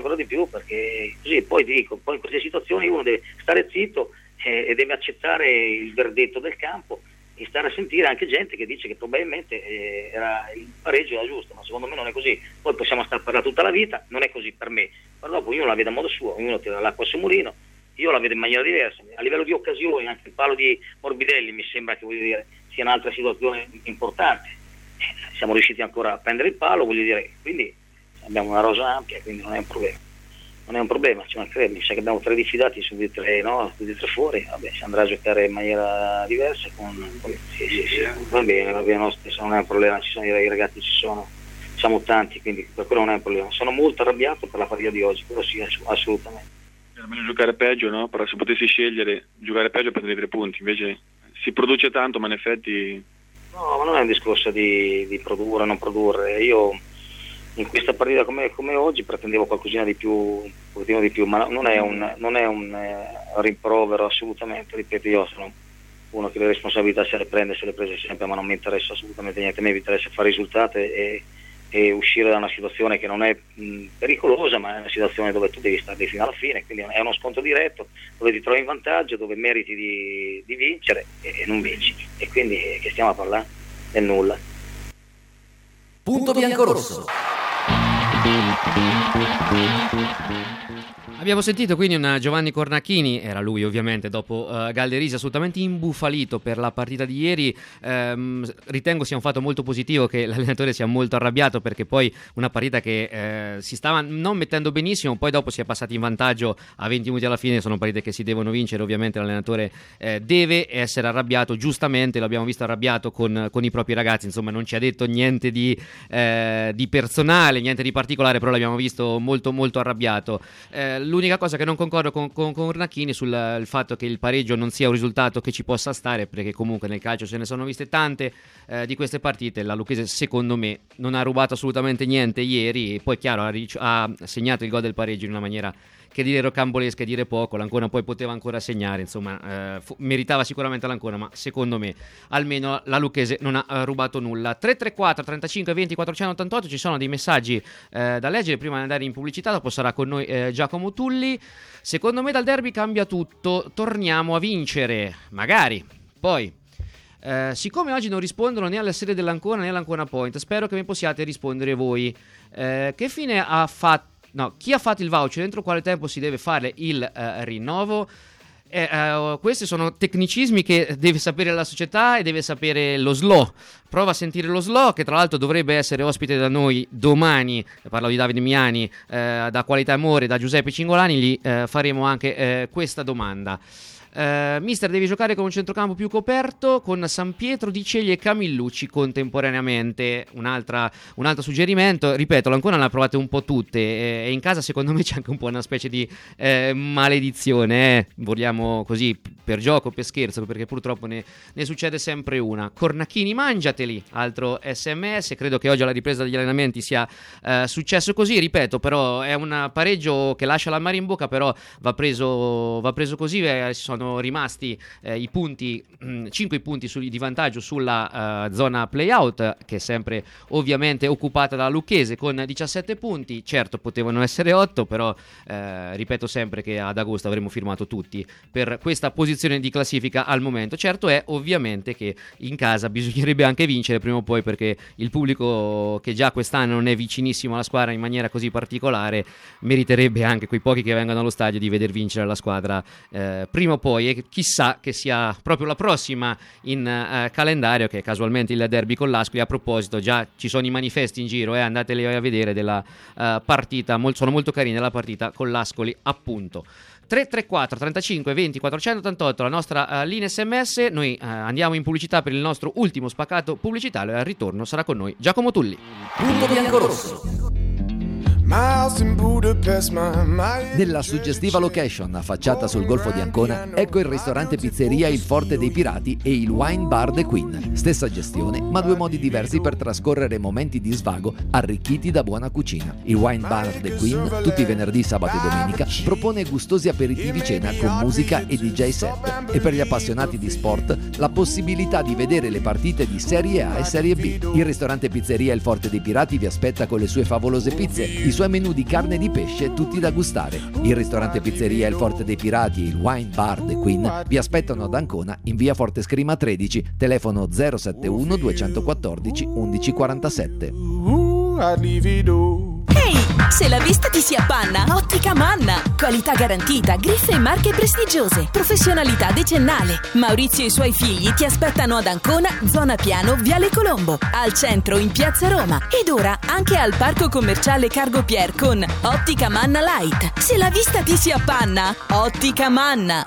perché così poi ti dico, poi in queste situazioni uno deve stare zitto e deve accettare il verdetto del campo e stare a sentire anche gente che dice che probabilmente il pareggio era giusto, ma secondo me non è così. Poi possiamo stare a parlare tutta la vita, non è così per me, però dopo ognuno la vede a modo suo, ognuno tira l'acqua sul mulino, io la vedo in maniera diversa. A livello di occasioni, anche il palo di Morbidelli mi sembra che sia un'altra situazione importante, siamo riusciti ancora a prendere il palo, quindi abbiamo una rosa ampia, quindi non è un problema, ci mancherebbe, mi sa che abbiamo 13 dati su di 3, no? Su di 3 fuori, vabbè, si andrà a giocare in maniera diversa sì. Va bene, no, spesso non è un problema, ci sono i ragazzi, siamo tanti, quindi per quello non è un problema. Sono molto arrabbiato per la partita di oggi, quello sì, assolutamente. Era meglio giocare peggio, no? Però se potessi scegliere giocare peggio per prendere 3 punti, invece si produce tanto, ma in effetti... No, ma non è un discorso di produrre o non produrre, io in questa partita come oggi pretendevo qualcosina di più, un pochettino di più, ma non è un rimprovero assolutamente, ripeto, io sono uno che le responsabilità se le prese sempre, ma non mi interessa assolutamente niente, a me mi interessa fare risultati e e uscire da una situazione che non è pericolosa, ma è una situazione dove tu devi stare fino alla fine, quindi è uno scontro diretto dove ti trovi in vantaggio, dove meriti di vincere e non vinci, e quindi che stiamo a parlare del nulla. Punto bianco-rosso. Abbiamo sentito quindi un Giovanni Cornacchini, era lui ovviamente, dopo Galderisi, assolutamente imbufalito per la partita di ieri. Ritengo sia un fatto molto positivo che l'allenatore sia molto arrabbiato, perché poi una partita che si stava non mettendo benissimo, poi dopo si è passati in vantaggio a 20 minuti alla fine. Sono partite che si devono vincere, ovviamente l'allenatore deve essere arrabbiato, giustamente l'abbiamo visto arrabbiato con i propri ragazzi, insomma non ci ha detto niente di personale, niente di particolare, però l'abbiamo visto molto molto arrabbiato. L'unica cosa che non concordo con Cornacchini sul fatto che il pareggio non sia un risultato che ci possa stare, perché comunque nel calcio se ne sono viste tante di queste partite. La Lucchese secondo me non ha rubato assolutamente niente ieri, e poi chiaro ha segnato il gol del pareggio in una maniera che dire rocambolesca e dire poco. L'Ancona poi poteva ancora segnare, insomma meritava sicuramente l'Ancona, ma secondo me almeno la Lucchese non ha rubato nulla. 334 35 20 488, ci sono dei messaggi da leggere prima di andare in pubblicità, dopo sarà con noi Giacomo Tulli. Secondo me dal derby cambia tutto, torniamo a vincere, magari. Poi siccome oggi non rispondono né alla serie dell'Ancona né all'Ancona Point, spero che mi possiate rispondere voi. Che fine ha fatto? No, chi ha fatto il voucher, entro quale tempo si deve fare il rinnovo? Questi sono tecnicismi che deve sapere la società e deve sapere lo SLO. Prova a sentire lo SLO, che tra l'altro dovrebbe essere ospite da noi domani. Parlo di Davide Miani, da Qualità e Amore, da Giuseppe Cingolani. Gli faremo anche questa domanda. Mister, devi giocare con un centrocampo più coperto, con San Pietro, Di Ceglie e Camillucci contemporaneamente. Un altro suggerimento, ripeto, l'Ancona l'ha provate un po' tutte, e in casa secondo me c'è anche un po' una specie di maledizione, vogliamo così, per gioco, per scherzo, perché purtroppo ne succede sempre una. Cornacchini, mangiateli, altro SMS. Credo che oggi alla ripresa degli allenamenti sia successo così, ripeto, però è un pareggio che lascia l'amaro in bocca, però va preso così. Sono rimasti i punti, 5 punti di vantaggio sulla zona play-out, che è sempre ovviamente occupata dalla Lucchese con 17 punti. Certo, potevano essere 8, però ripeto sempre che ad agosto avremmo firmato tutti per questa posizione di classifica al momento. Certo è ovviamente che in casa bisognerebbe anche vincere prima o poi, perché il pubblico, che già quest'anno non è vicinissimo alla squadra in maniera così particolare, meriterebbe anche quei pochi che vengono allo stadio di veder vincere la squadra prima o poi, e chissà che sia proprio la prossima in calendario, che è casualmente il derby con l'Ascoli. A proposito, già ci sono i manifesti in giro, andateli a vedere, della partita, sono molto carine, la partita con l'Ascoli appunto. 334 35 20 488 la nostra linea SMS. Noi andiamo in pubblicità per il nostro ultimo spaccato pubblicitario, e al ritorno sarà con noi Giacomo Tulli. Punto bianco-rosso. Nella suggestiva location affacciata sul Golfo di Ancona, ecco il ristorante pizzeria Il Forte dei Pirati e il Wine Bar The Queen. Stessa gestione, ma due modi diversi per trascorrere momenti di svago arricchiti da buona cucina. Il Wine Bar The Queen, tutti i venerdì, sabato e domenica, propone gustosi aperitivi cena con musica e DJ set. E per gli appassionati di sport, la possibilità di vedere le partite di Serie A e Serie B. Il ristorante pizzeria Il Forte dei Pirati vi aspetta con le sue favolose pizze, i suoi menù di carne e di pesce, tutti da gustare. Il ristorante pizzeria Il Forte dei Pirati e il Wine Bar The Queen vi aspettano ad Ancona in via Forte Scrima 13, telefono 071 214 1147. Ehi, se la vista ti si appanna, Ottica Manna. Qualità garantita, griffe e marche prestigiose, professionalità decennale. Maurizio e i suoi figli ti aspettano ad Ancona, zona Piano, Viale Colombo, al centro in Piazza Roma, ed ora anche al Parco Commerciale Cargo Pier con Ottica Manna Light. Se la vista ti si appanna, Ottica Manna.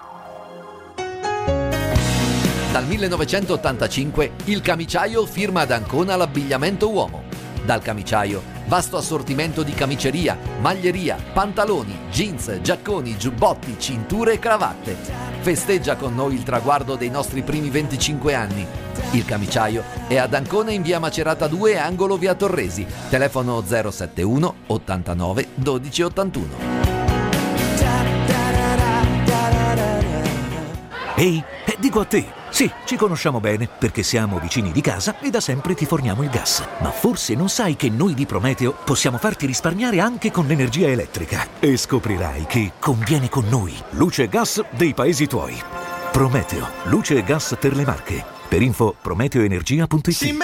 Dal 1985 il Camiciaio firma ad Ancona l'abbigliamento uomo. Dal Camiciaio, vasto assortimento di camiceria, maglieria, pantaloni, jeans, giacconi, giubbotti, cinture e cravatte. Festeggia con noi il traguardo dei nostri primi 25 anni. Il Camiciaio è ad Ancona in via Macerata 2, angolo via Torresi. Telefono 071 89 12 81. Ehi, dico a te, Sì, ci conosciamo bene perché siamo vicini di casa e da sempre ti forniamo il gas. Ma forse non sai che noi di Prometeo possiamo farti risparmiare anche con l'energia elettrica. E scoprirai che conviene con noi. Luce e gas dei paesi tuoi. Prometeo, luce e gas per le Marche. Per info prometeoenergia.it.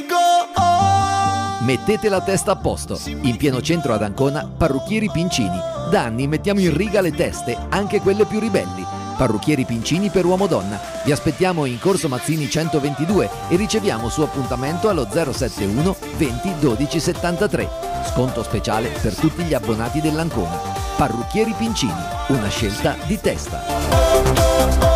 Mettete la testa a posto. In pieno centro ad Ancona, Parrucchieri Pincini. Da anni mettiamo in riga le teste, anche quelle più ribelli. Parrucchieri Pincini per uomo-donna. Vi aspettiamo in Corso Mazzini 122 e riceviamo su appuntamento allo 071 20 12 73. Sconto speciale per tutti gli abbonati dell'Ancona. Parrucchieri Pincini, una scelta di testa.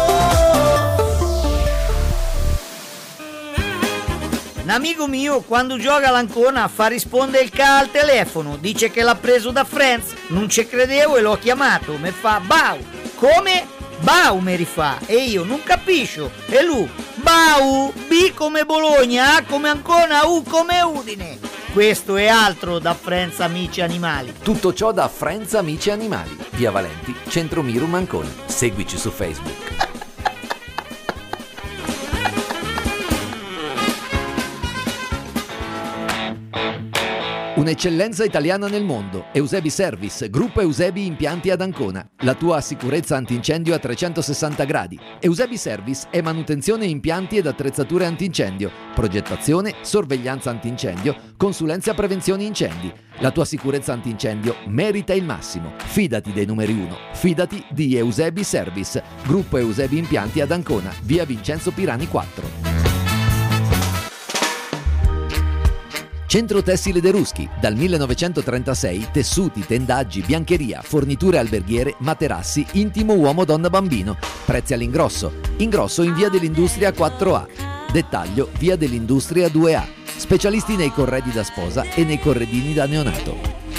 Un amico mio quando gioca all'Ancona fa rispondere il ca al telefono, dice che l'ha preso da Friends, non ci credevo e l'ho chiamato, mi fa Bau, come? Bau mi rifà, e io non capisco, e lui Bau, B come Bologna, A come Ancona, U come Udine. Questo è altro da Friends Amici Animali. Tutto ciò da Friends Amici Animali, via Valenti, Centro Mirum Ancona. Seguici su Facebook. Un'eccellenza italiana nel mondo. Eusebi Service, gruppo Eusebi Impianti ad Ancona. La tua sicurezza antincendio a 360 gradi. Eusebi Service è manutenzione impianti ed attrezzature antincendio, progettazione, sorveglianza antincendio, consulenza prevenzione incendi. La tua sicurezza antincendio merita il massimo. Fidati dei numeri 1. Fidati di Eusebi Service, gruppo Eusebi Impianti ad Ancona, via Vincenzo Pirani 4. Centro Tessile De Ruschi, dal 1936, tessuti, tendaggi, biancheria, forniture alberghiere, materassi, intimo uomo, donna, bambino. Prezzi all'ingrosso. Ingrosso in via dell'Industria 4A. Dettaglio via dell'Industria 2A. Specialisti nei corredi da sposa e nei corredini da neonato.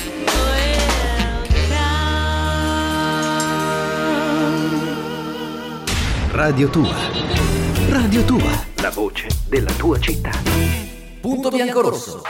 Radio Tua. Radio Tua. La voce della tua città. Punto Biancorosso.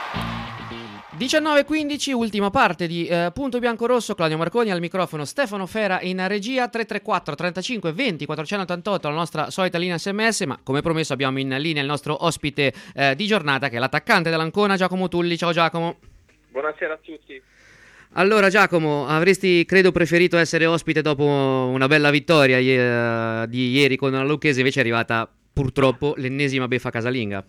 19:15, ultima parte di Punto Biancorosso. Claudio Marconi al microfono, Stefano Fera in regia. 334 35 20 488 la nostra solita linea SMS. Ma come promesso abbiamo in linea il nostro ospite di giornata, che è l'attaccante dell'Ancona, Giacomo Tulli. Ciao Giacomo. Buonasera a tutti. Allora Giacomo, avresti credo preferito essere ospite dopo una bella vittoria di ieri con la Lucchese, invece è arrivata purtroppo l'ennesima beffa casalinga.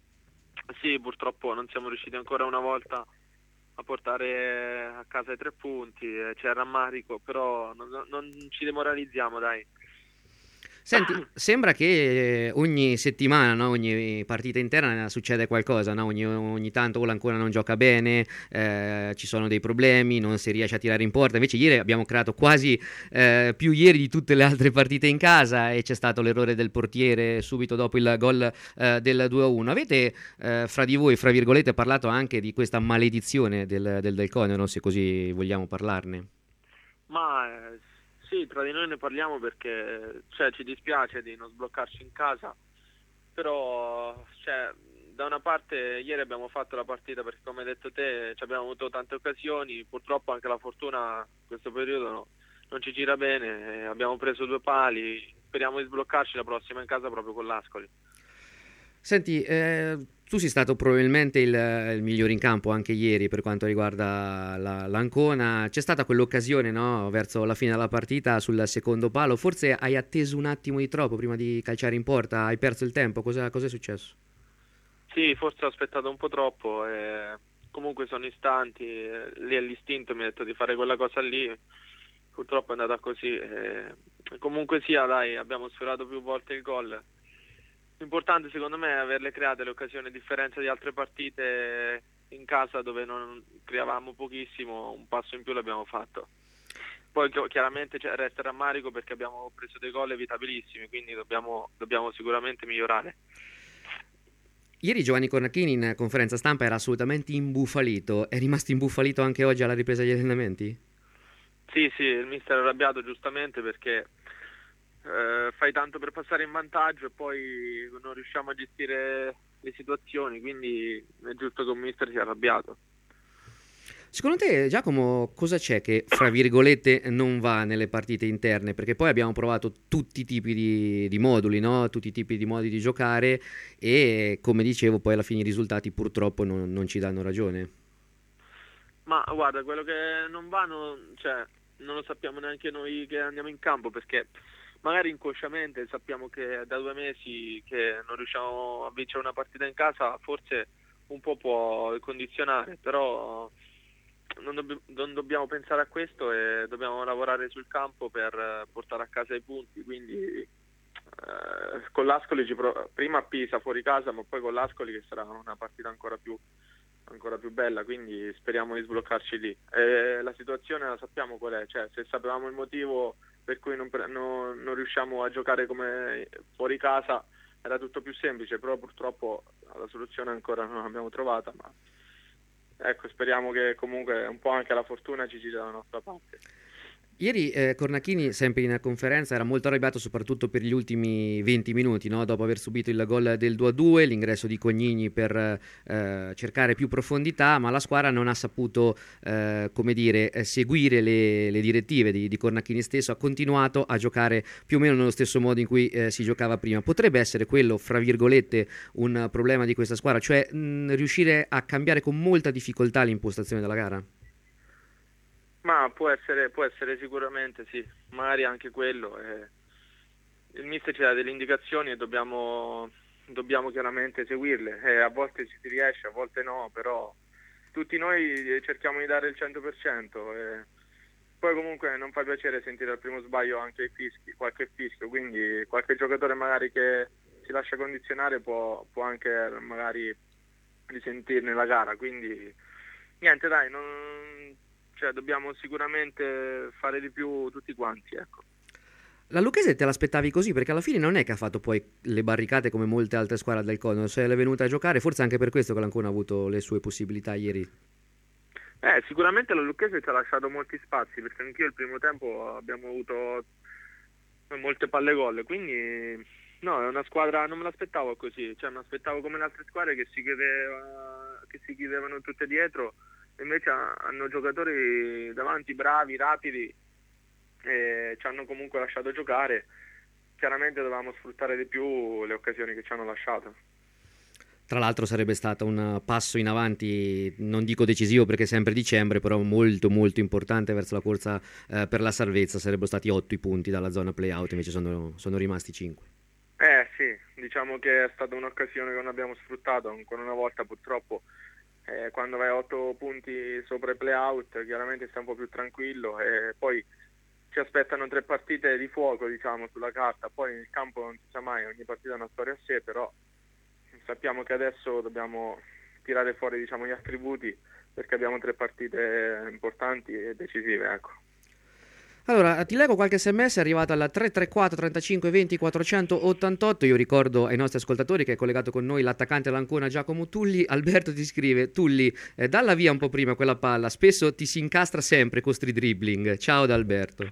Sì, purtroppo non siamo riusciti ancora una volta a portare a casa i 3 punti, c'è rammarico, però non ci demoralizziamo, dai. Senti, sembra che ogni settimana, no, ogni partita interna succede qualcosa, no? Ogni tanto o l'Ancona non gioca bene, ci sono dei problemi, non si riesce a tirare in porta. Invece ieri abbiamo creato quasi più ieri di tutte le altre partite in casa e c'è stato l'errore del portiere subito dopo il gol del 2-1. Avete fra di voi, fra virgolette, parlato anche di questa maledizione del Conero, se così vogliamo parlarne? Ma sì, tra di noi ne parliamo perché ci dispiace di non sbloccarci in casa, però da una parte ieri abbiamo fatto la partita perché, come hai detto te, abbiamo avuto tante occasioni, purtroppo anche la fortuna in questo periodo non ci gira bene, abbiamo preso 2 pali, speriamo di sbloccarci la prossima in casa proprio con l'Ascoli. Senti, tu sei stato probabilmente il migliore in campo anche ieri per quanto riguarda l'Ancona. C'è stata quell'occasione, no, verso la fine della partita sul secondo palo, forse hai atteso un attimo di troppo prima di calciare in porta, hai perso il tempo, cos'è successo? Sì, forse ho aspettato un po' troppo, comunque sono istanti, lì l'istinto mi ha detto di fare quella cosa lì, purtroppo è andata così, comunque sia, dai, abbiamo sfiorato più volte il gol. L'importante secondo me è averle create le occasioni, a differenza di altre partite in casa dove non creavamo pochissimo, un passo in più l'abbiamo fatto. Poi chiaramente resta rammarico perché abbiamo preso dei gol evitabilissimi, quindi dobbiamo sicuramente migliorare. Ieri Giovanni Cornacchini in conferenza stampa era assolutamente imbufalito, è rimasto imbufalito anche oggi alla ripresa degli allenamenti? Sì, il mister è arrabbiato giustamente perché fai tanto per passare in vantaggio e poi non riusciamo a gestire le situazioni, quindi è giusto che un mister sia arrabbiato. Secondo te, Giacomo, cosa c'è che, fra virgolette, non va nelle partite interne? Perché poi abbiamo provato tutti i tipi di moduli, no? Tutti i tipi di modi di giocare e, come dicevo, poi alla fine i risultati purtroppo non ci danno ragione. Ma guarda, quello che non va non lo sappiamo neanche noi che andiamo in campo, perché magari inconsciamente sappiamo che da 2 mesi che non riusciamo a vincere una partita in casa, forse un po' può condizionare, però non dobbiamo pensare a questo e dobbiamo lavorare sul campo per portare a casa i punti. Quindi con l'Ascoli prima a Pisa fuori casa, ma poi con l'Ascoli che sarà una partita ancora più bella, quindi speriamo di sbloccarci lì. La situazione la sappiamo qual è, cioè se sapevamo il motivo per cui non riusciamo a giocare come fuori casa era tutto più semplice, però purtroppo la soluzione ancora non l'abbiamo trovata, ma ecco, speriamo che comunque un po' anche la fortuna ci sia dalla nostra parte. Ieri Cornacchini, sempre in conferenza, era molto arrabbiato soprattutto per gli ultimi 20 minuti, no? Dopo aver subito il gol del 2-2, l'ingresso di Cognini per cercare più profondità, ma la squadra non ha saputo seguire le direttive di Cornacchini stesso, ha continuato a giocare più o meno nello stesso modo in cui si giocava prima. Potrebbe essere quello, fra virgolette, un problema di questa squadra, cioè riuscire a cambiare con molta difficoltà l'impostazione della gara? Ma può essere sicuramente, sì, magari anche quello. Il mister ci dà delle indicazioni e dobbiamo chiaramente seguirle. A volte ci si riesce, a volte no, però tutti noi cerchiamo di dare il 100%. Poi comunque non fa piacere sentire al primo sbaglio anche qualche fischio, quindi qualche giocatore magari che si lascia condizionare può anche magari risentirne la gara. Quindi niente, dai, dobbiamo sicuramente fare di più tutti quanti, ecco. La Lucchese te l'aspettavi così? Perché alla fine non è che ha fatto poi le barricate come molte altre squadre del Cono, se l'è venuta a giocare, forse anche per questo che l'Ancona ha avuto le sue possibilità ieri. Sicuramente la Lucchese ci ha lasciato molti spazi, perché anch'io il primo tempo abbiamo avuto molte palle gol, quindi no, è una squadra, non me l'aspettavo così, cioè mi aspettavo come le altre squadre che si chiudevano tutte dietro. Invece hanno giocatori davanti bravi, rapidi, e ci hanno comunque lasciato giocare. Chiaramente dovevamo sfruttare di più le occasioni che ci hanno lasciato. Tra l'altro sarebbe stato un passo in avanti, non dico decisivo perché è sempre dicembre, però molto molto importante verso la corsa per la salvezza. Sarebbero stati 8 i punti dalla zona play-out, invece sono rimasti 5. Sì, diciamo che è stata un'occasione che non abbiamo sfruttato ancora una volta, purtroppo. Quando vai a 8 punti sopra i play-out chiaramente stai un po' più tranquillo, e poi ci aspettano 3 partite di fuoco, diciamo, sulla carta. Poi nel campo non si sa mai, ogni partita ha una storia a sé, però sappiamo che adesso dobbiamo tirare fuori, diciamo, gli attributi, perché abbiamo 3 partite importanti e decisive, ecco. Allora, ti leggo qualche sms, è arrivato alla 334 35 20 488. Io ricordo ai nostri ascoltatori che è collegato con noi l'attaccante dell'Ancona Giacomo Tulli. Alberto ti scrive: Tulli, dalla via un po' prima quella palla, spesso ti si incastra sempre con sti dribbling. Ciao da Alberto.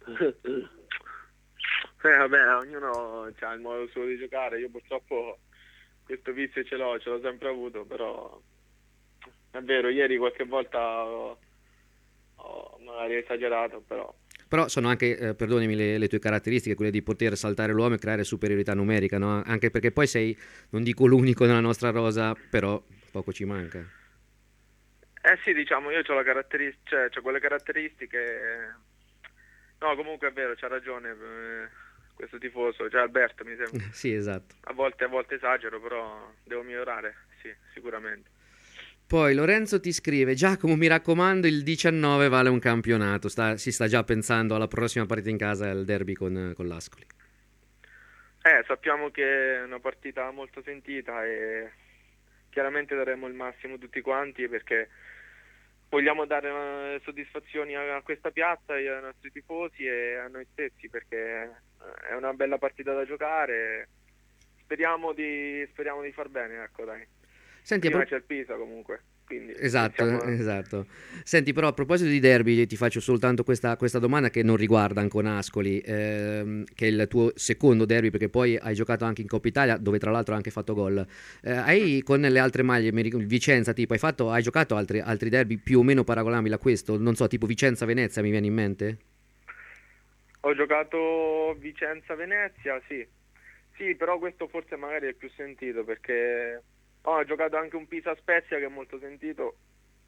Vabbè, ognuno ha il modo suo di giocare. Io purtroppo questo vizio ce l'ho sempre avuto, però è vero, ieri qualche volta ho magari esagerato, però sono anche, perdonami, le tue caratteristiche, quelle di poter saltare l'uomo e creare superiorità numerica, no? Anche perché poi sei, non dico l'unico nella nostra rosa, però poco ci manca. Sì, diciamo, io c'ho quelle caratteristiche. No, comunque è vero, c'ha ragione questo tifoso, cioè Alberto, mi sembra. Sì, esatto. A volte esagero, però devo migliorare, sì, sicuramente. Poi Lorenzo ti scrive: Giacomo, mi raccomando, il 19 vale un campionato. Si sta già pensando alla prossima partita in casa, al derby con l'Ascoli. Sappiamo che è una partita molto sentita e chiaramente daremo il massimo tutti quanti, perché vogliamo dare soddisfazioni a questa piazza, ai nostri tifosi e a noi stessi, perché è una bella partita da giocare. Speriamo di far bene, ecco, dai. Senti, prima c'è il Pisa comunque. Quindi esatto. Senti, però a proposito di derby ti faccio soltanto questa domanda che non riguarda Ancona Ascoli, che è il tuo secondo derby, perché poi hai giocato anche in Coppa Italia, dove tra l'altro hai anche fatto gol. Hai con le altre maglie, Vicenza tipo, hai giocato altri derby più o meno paragonabili a questo? Non so, tipo Vicenza-Venezia mi viene in mente? Ho giocato Vicenza-Venezia, sì, però questo forse magari è il più sentito, perché ho giocato anche un Pisa-Spezia che è molto sentito,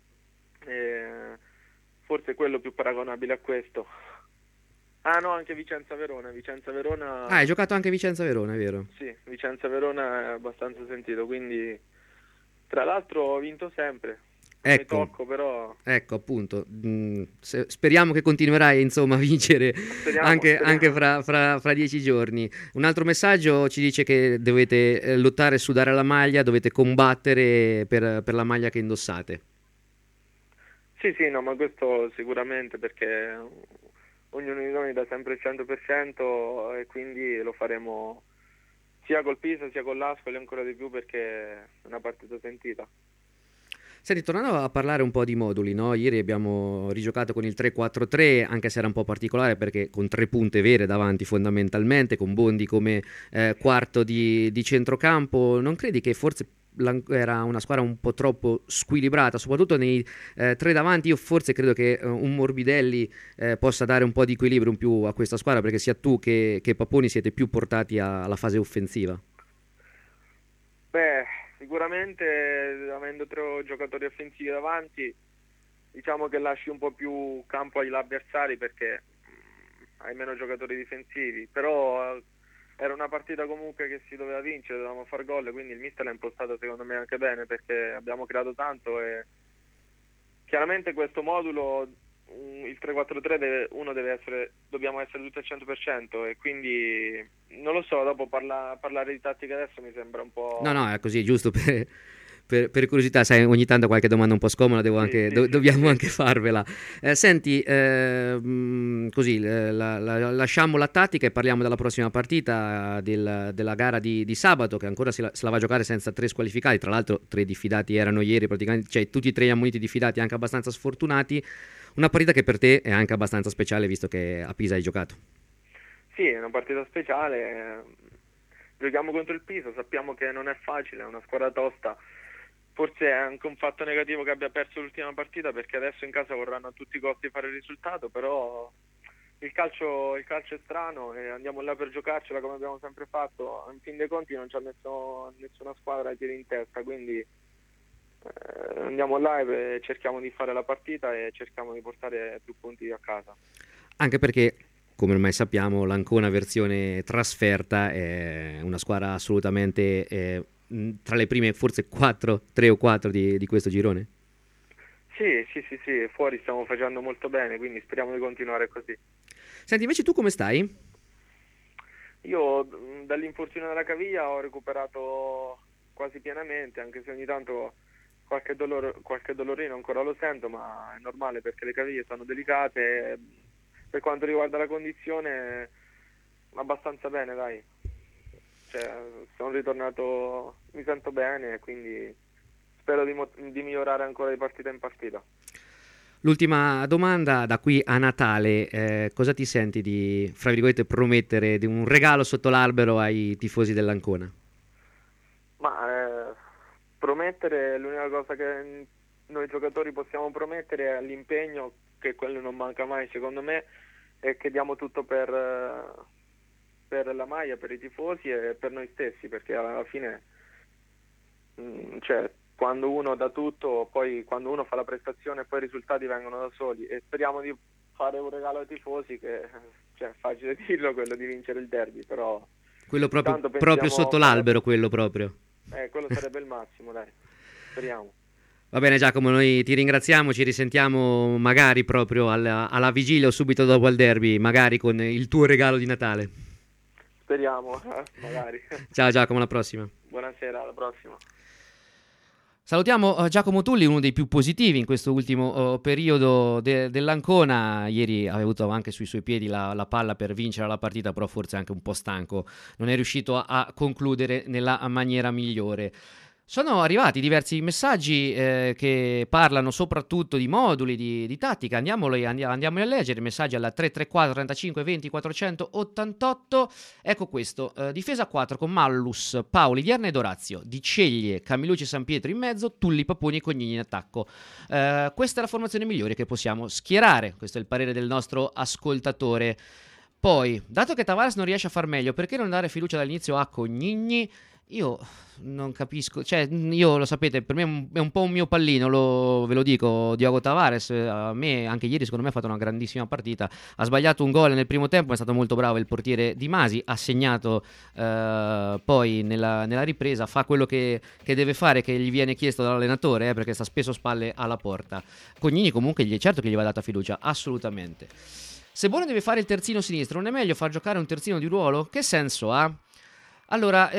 forse è quello più paragonabile a questo. Ah no, anche Vicenza-Verona. Hai giocato anche Vicenza-Verona, è vero? Sì, Vicenza-Verona è abbastanza sentito, quindi tra l'altro ho vinto sempre. Ecco, tocco, però... ecco appunto, speriamo che continuerai insomma a vincere anche fra 10 giorni. Un altro messaggio ci dice che dovete lottare e sudare la maglia, dovete combattere per la maglia che indossate. Sì, no, ma questo sicuramente, perché ognuno di noi dà sempre il 100% e quindi lo faremo sia col Pisa sia con l'Ascoli ancora di più, perché è una partita sentita. Senti, tornando a parlare un po' di moduli, no? Ieri abbiamo rigiocato con il 3-4-3, anche se era un po' particolare perché con 3 punte vere davanti fondamentalmente, con Bondi come quarto di centrocampo. Non credi che forse era una squadra un po' troppo squilibrata, soprattutto nei 3 davanti? Io forse credo che un Morbidelli possa dare un po' di equilibrio in più a questa squadra, perché sia tu che Paponi siete più portati alla fase offensiva. Sicuramente avendo 3 giocatori offensivi davanti, diciamo che lasci un po' più campo agli avversari perché hai meno giocatori difensivi, però era una partita comunque che si doveva vincere, dovevamo far gol, quindi il mister l'ha impostato secondo me anche bene, perché abbiamo creato tanto e chiaramente questo modulo, il 3-4-3 dobbiamo essere tutti al 100%, e quindi non lo so, dopo parlare di tattica adesso mi sembra un po'... No, è così, giusto per curiosità, sai, ogni tanto qualche domanda un po' scomoda dobbiamo anche farvela. Senti, così lasciamo la tattica e parliamo della prossima partita della gara di sabato, che ancora se la va a giocare senza 3 squalificati. Tra l'altro 3 diffidati erano ieri praticamente, cioè tutti e 3 ammoniti diffidati, anche abbastanza sfortunati. Una partita che per te è anche abbastanza speciale, visto che a Pisa hai giocato. Sì, è una partita speciale, giochiamo contro il Pisa, sappiamo che non è facile, è una squadra tosta. Forse è anche un fatto negativo che abbia perso l'ultima partita, perché adesso in casa vorranno a tutti i costi fare il risultato, però il calcio è strano e andiamo là per giocarcela come abbiamo sempre fatto. In fin dei conti non ci ha messo nessuna squadra ai piedi in testa, quindi andiamo là e cerchiamo di fare la partita e cerchiamo di portare più punti a casa. Anche perché, come ormai sappiamo, l'Ancona versione trasferta è una squadra assolutamente tra le prime forse 3 o 4 di questo girone. Sì, fuori stiamo facendo molto bene, quindi speriamo di continuare così. Senti, invece tu come stai? Io dall'infortunio della caviglia ho recuperato quasi pienamente, anche se ogni tanto qualche dolorino ancora lo sento, ma è normale perché le caviglie sono delicate. Per quanto riguarda la condizione, abbastanza bene, dai. Cioè, sono ritornato, mi sento bene, quindi spero di migliorare ancora di partita in partita. L'ultima domanda, da qui a Natale, cosa ti senti di, fra virgolette, promettere di un regalo sotto l'albero ai tifosi dell'Ancona? Ma promettere, l'unica cosa che noi giocatori possiamo promettere è l'impegno, che quello non manca mai secondo me, e che diamo tutto per la maglia, per i tifosi e per noi stessi, perché alla fine cioè, quando uno dà tutto, poi quando uno fa la prestazione poi i risultati vengono da soli, e speriamo di fare un regalo ai tifosi, che cioè, è facile dirlo, quello di vincere il derby, però quello proprio sotto l'albero, quello proprio quello sarebbe il massimo, dai, speriamo. Va bene Giacomo, noi ti ringraziamo, ci risentiamo magari proprio alla vigilia o subito dopo al derby, magari con il tuo regalo di Natale. Speriamo, magari. Ciao Giacomo, alla prossima. Buonasera, alla prossima. Salutiamo Giacomo Tulli, uno dei più positivi in questo ultimo periodo dell'Ancona. Ieri aveva avuto anche sui suoi piedi la palla per vincere la partita, però forse anche un po' stanco, non è riuscito a concludere nella maniera migliore. Sono arrivati diversi messaggi che parlano soprattutto di moduli, di tattica. Andiamoli a leggere. Messaggi alla 334 35 20 488. Ecco questo. Difesa 4 con Mallus, Paoli, Vierna ed Orazio. Di Ceglie, Camillucci e San Pietro in mezzo, Tulli, Paponi e Cognini in attacco. Questa è la formazione migliore che possiamo schierare. Questo è il parere del nostro ascoltatore. Poi, dato che Tavares non riesce a far meglio, perché non dare fiducia dall'inizio a Cognini? Io non capisco, cioè io lo sapete, per me è un po' un mio pallino, ve lo dico, Diogo Tavares. A me, anche ieri secondo me ha fatto una grandissima partita, ha sbagliato un gol nel primo tempo, ma è stato molto bravo il portiere Di Masi, ha segnato poi nella ripresa, fa quello che deve fare, che gli viene chiesto dall'allenatore, perché sta spesso spalle alla porta. Cognini comunque certo che gli va data fiducia, assolutamente. Se Bone deve fare il terzino sinistro, non è meglio far giocare un terzino di ruolo? Che senso ha? Allora,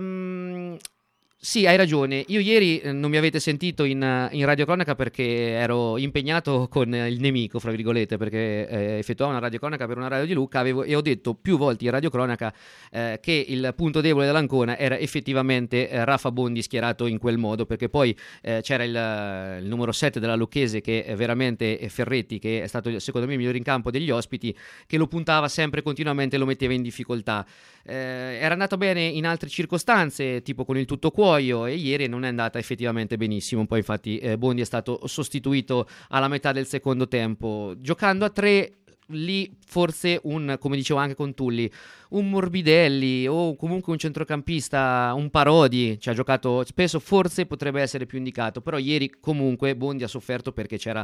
sì, hai ragione. Io ieri non mi avete sentito in radiocronaca perché ero impegnato con il nemico, fra virgolette, perché effettuavo una radiocronaca per una radio di Lucca e ho detto più volte in radiocronaca che il punto debole dell'Ancona era effettivamente Rafa Bondi schierato in quel modo, perché poi c'era il numero 7 della Lucchese, che è veramente Ferretti, che è stato secondo me il migliore in campo degli ospiti, che lo puntava sempre continuamente e lo metteva in difficoltà. Era andato bene in altre circostanze, tipo con il tutto cuoio, e ieri non è andata effettivamente benissimo. Poi infatti Bondi è stato sostituito alla metà del secondo tempo, giocando a 3. Lì forse come dicevo anche con Tulli, un Morbidelli o comunque un centrocampista, un Parodi, ci ha giocato spesso, forse potrebbe essere più indicato. Però ieri comunque Bondi ha sofferto perché c'era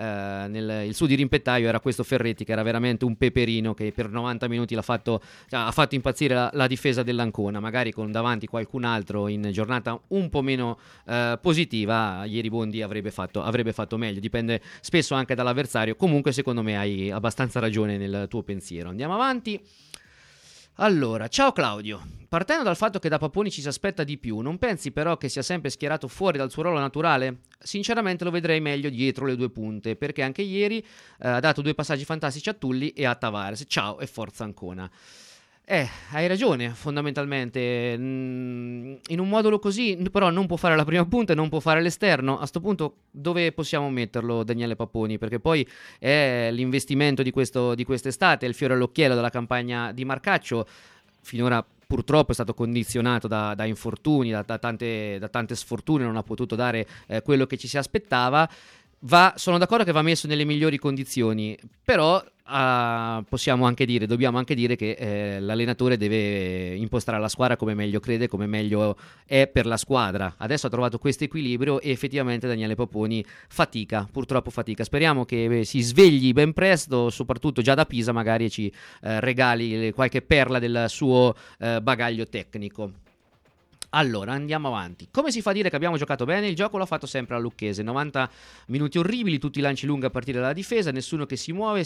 il suo dirimpettaio era questo Ferretti, che era veramente un peperino, che per 90 minuti ha fatto impazzire la difesa dell'Ancona. Magari con davanti qualcun altro in giornata un po' meno positiva, ieri Bondi avrebbe fatto meglio. Dipende spesso anche dall'avversario. Comunque secondo me hai abbastanza ragione nel tuo pensiero. Andiamo avanti. Allora, ciao Claudio. Partendo dal fatto che da Paponi ci si aspetta di più, non pensi però che sia sempre schierato fuori dal suo ruolo naturale? Sinceramente lo vedrei meglio dietro le due punte, perché anche ieri ha dato 2 passaggi fantastici a Tulli e a Tavares. Ciao e forza Ancona. Hai ragione, fondamentalmente. In un modulo così, però non può fare la prima punta e non può fare l'esterno. A sto punto dove possiamo metterlo Daniele Paponi? Perché poi è l'investimento di quest'estate, è il fiore all'occhiello della campagna di Marcaccio. Finora purtroppo è stato condizionato da infortuni, da tante sfortune, non ha potuto dare quello che ci si aspettava. Sono d'accordo che va messo nelle migliori condizioni, però dobbiamo anche dire che l'allenatore deve impostare la squadra come meglio crede, come meglio è per la squadra. Adesso ha trovato questo equilibrio e effettivamente Daniele Paponi purtroppo fatica. Speriamo che si svegli ben presto, soprattutto già da Pisa, magari ci regali qualche perla del suo bagaglio tecnico. Allora, andiamo avanti. Come si fa a dire che abbiamo giocato bene? Il gioco l'ha fatto sempre la Lucchese. 90 minuti orribili, tutti i lanci lunghi a partire dalla difesa, nessuno che si muove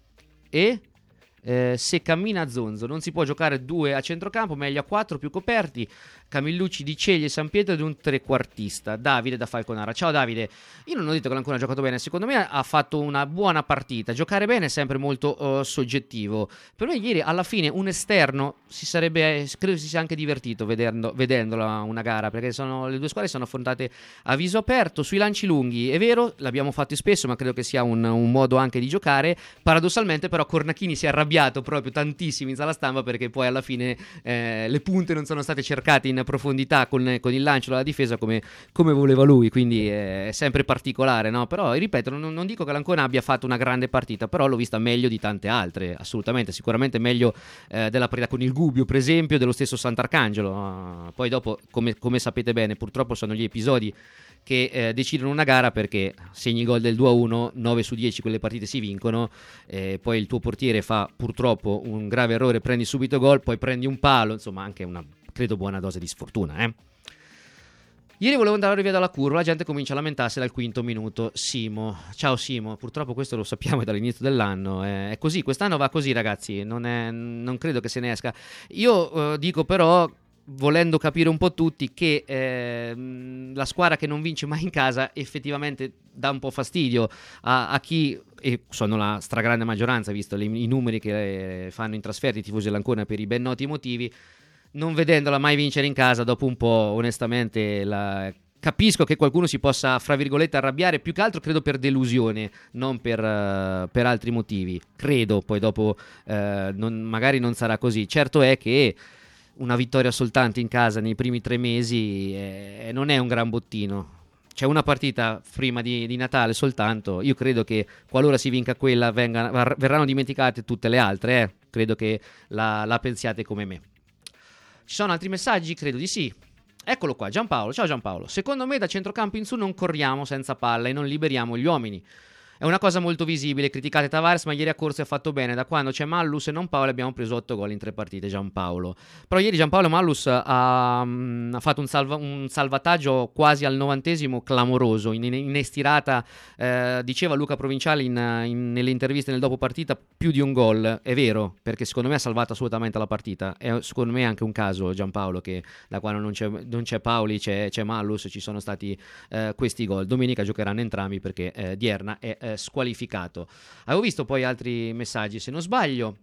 se cammina zonzo. Non si può giocare 2 a centrocampo, meglio a 4 più coperti. Camillucci, Di Ceglie e San Pietro ed un trequartista. Davide da Falconara. Ciao Davide. Io non ho detto che l'Ancona ha giocato bene, secondo me ha fatto una buona partita. Giocare bene è sempre molto soggettivo. Per me ieri alla fine un esterno credo si sia anche divertito vedendola una gara, perché le due squadre sono affrontate a viso aperto. Sui lanci lunghi è vero, l'abbiamo fatti spesso, ma credo che sia un modo anche di giocare. Paradossalmente però Cornacchini si è arrabbiato proprio tantissimo in sala stampa, perché poi alla fine le punte non sono state cercate in profondità con il lancio della difesa come voleva lui, quindi è sempre particolare, no? Però ripeto, non dico che l'Ancona abbia fatto una grande partita, però l'ho vista meglio di tante altre, assolutamente, sicuramente meglio della partita con il Gubbio, per esempio, dello stesso Sant'Arcangelo. Poi dopo, come sapete bene, purtroppo sono gli episodi che decidono una gara, perché segni il gol del 2-1, 9 su 10 quelle partite si vincono, poi il tuo portiere fa purtroppo un grave errore, prendi subito gol, poi prendi un palo, insomma anche una credo buona dose di sfortuna. Ieri volevo andare via dalla curva, la gente comincia a lamentarsi dal quinto minuto. Simo, ciao Simo, purtroppo questo lo sappiamo dall'inizio dell'anno, è così, quest'anno va così ragazzi, non credo che se ne esca. Io dico però, volendo capire un po' tutti, che la squadra che non vince mai in casa effettivamente dà un po' fastidio a chi, e sono la stragrande maggioranza visto i numeri che fanno in trasferta i tifosi dell'Ancona per i ben noti motivi, non vedendola mai vincere in casa, dopo un po' onestamente capisco che qualcuno si possa, fra virgolette, arrabbiare, più che altro credo per delusione, non per altri motivi. Credo, poi dopo magari non sarà così. Certo è che una vittoria soltanto in casa nei primi 3 mesi non è un gran bottino. C'è una partita prima di Natale soltanto. Io credo che qualora si vinca quella verranno dimenticate tutte le altre. Credo che la pensiate come me. Ci sono altri messaggi? Credo di sì. Eccolo qua, Giampaolo. Ciao Giampaolo. Secondo me da centrocampo in su non corriamo senza palla e non liberiamo gli uomini. È una cosa molto visibile, criticate Tavares, ma ieri a corso ha fatto bene. Da quando c'è Mallus e non Paolo abbiamo preso 8 gol in 3 partite, Giampaolo. Però ieri Giampaolo Mallus ha fatto un salvataggio quasi al 90esimo clamoroso, in estirata, diceva Luca Provinciali nelle interviste nel dopo partita, più di un gol. È vero, perché secondo me ha salvato assolutamente la partita. È secondo me anche un caso, Giampaolo, che da quando non c'è Paoli, c'è Mallus, ci sono stati questi gol. Domenica giocheranno entrambi perché Dierna è squalificato. Avevo visto poi altri messaggi, se non sbaglio,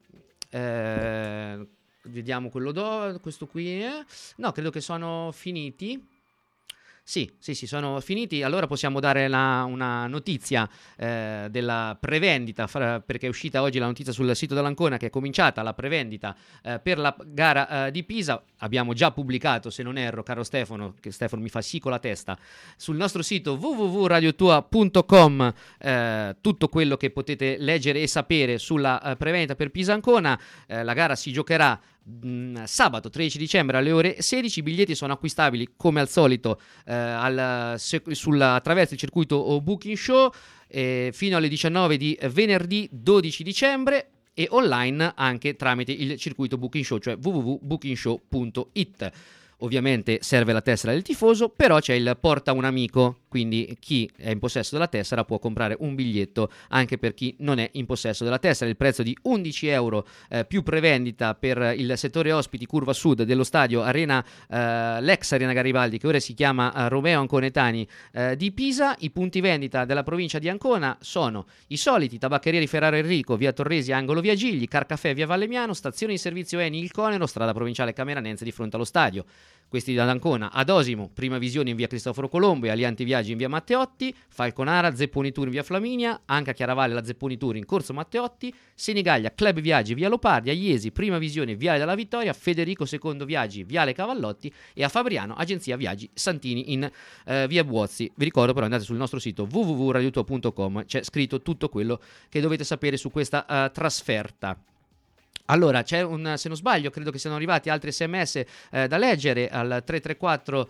vediamo questo qui, no, credo che sono finiti. Sì, sono finiti. Allora possiamo dare una notizia della prevendita, perché è uscita oggi la notizia sul sito dell'Ancona che è cominciata la prevendita per la gara di Pisa. Abbiamo già pubblicato, se non erro, caro Stefano, che Stefano mi fa sì con la testa, sul nostro sito www.radiotua.com tutto quello che potete leggere e sapere sulla prevendita per Pisa Ancona. La gara si giocherà sabato 13 dicembre alle ore 16. I biglietti sono acquistabili come al solito attraverso il circuito Booking Show fino alle 19 di venerdì 12 dicembre e online anche tramite il circuito Booking Show, cioè www.bookingshow.it. Ovviamente serve la tessera del tifoso, però c'è il porta un amico, quindi chi è in possesso della tessera può comprare un biglietto anche per chi non è in possesso della tessera. Il prezzo di €11 più prevendita per il settore ospiti curva sud dello stadio l'ex Arena Garibaldi, che ora si chiama Romeo Anconetani di Pisa. I punti vendita della provincia di Ancona sono i soliti: Tabaccheria Ferraro Enrico, via Torresi, angolo via Gigli, Carcaffè, via Vallemiano, stazione di servizio Eni Il Conero, strada provinciale Cameranense di fronte allo stadio. Questi ad Ancona: ad Osimo, prima visione in via Cristoforo Colombo e Alianti Viaggi in via Matteotti, Falconara, Zepponi Tour in via Flaminia, anche a Chiaravalle la Zepponi Tour in corso Matteotti, Senigallia, Club Viaggi via Lopardi, a Iesi, prima visione viale della Vittoria, Federico II Viaggi viale Cavallotti e a Fabriano agenzia Viaggi Santini in via Buozzi. Vi ricordo però, andate sul nostro sito www.radiotua.com, c'è scritto tutto quello che dovete sapere su questa trasferta. Allora, c'è se non sbaglio, credo che siano arrivati altri sms da leggere al 334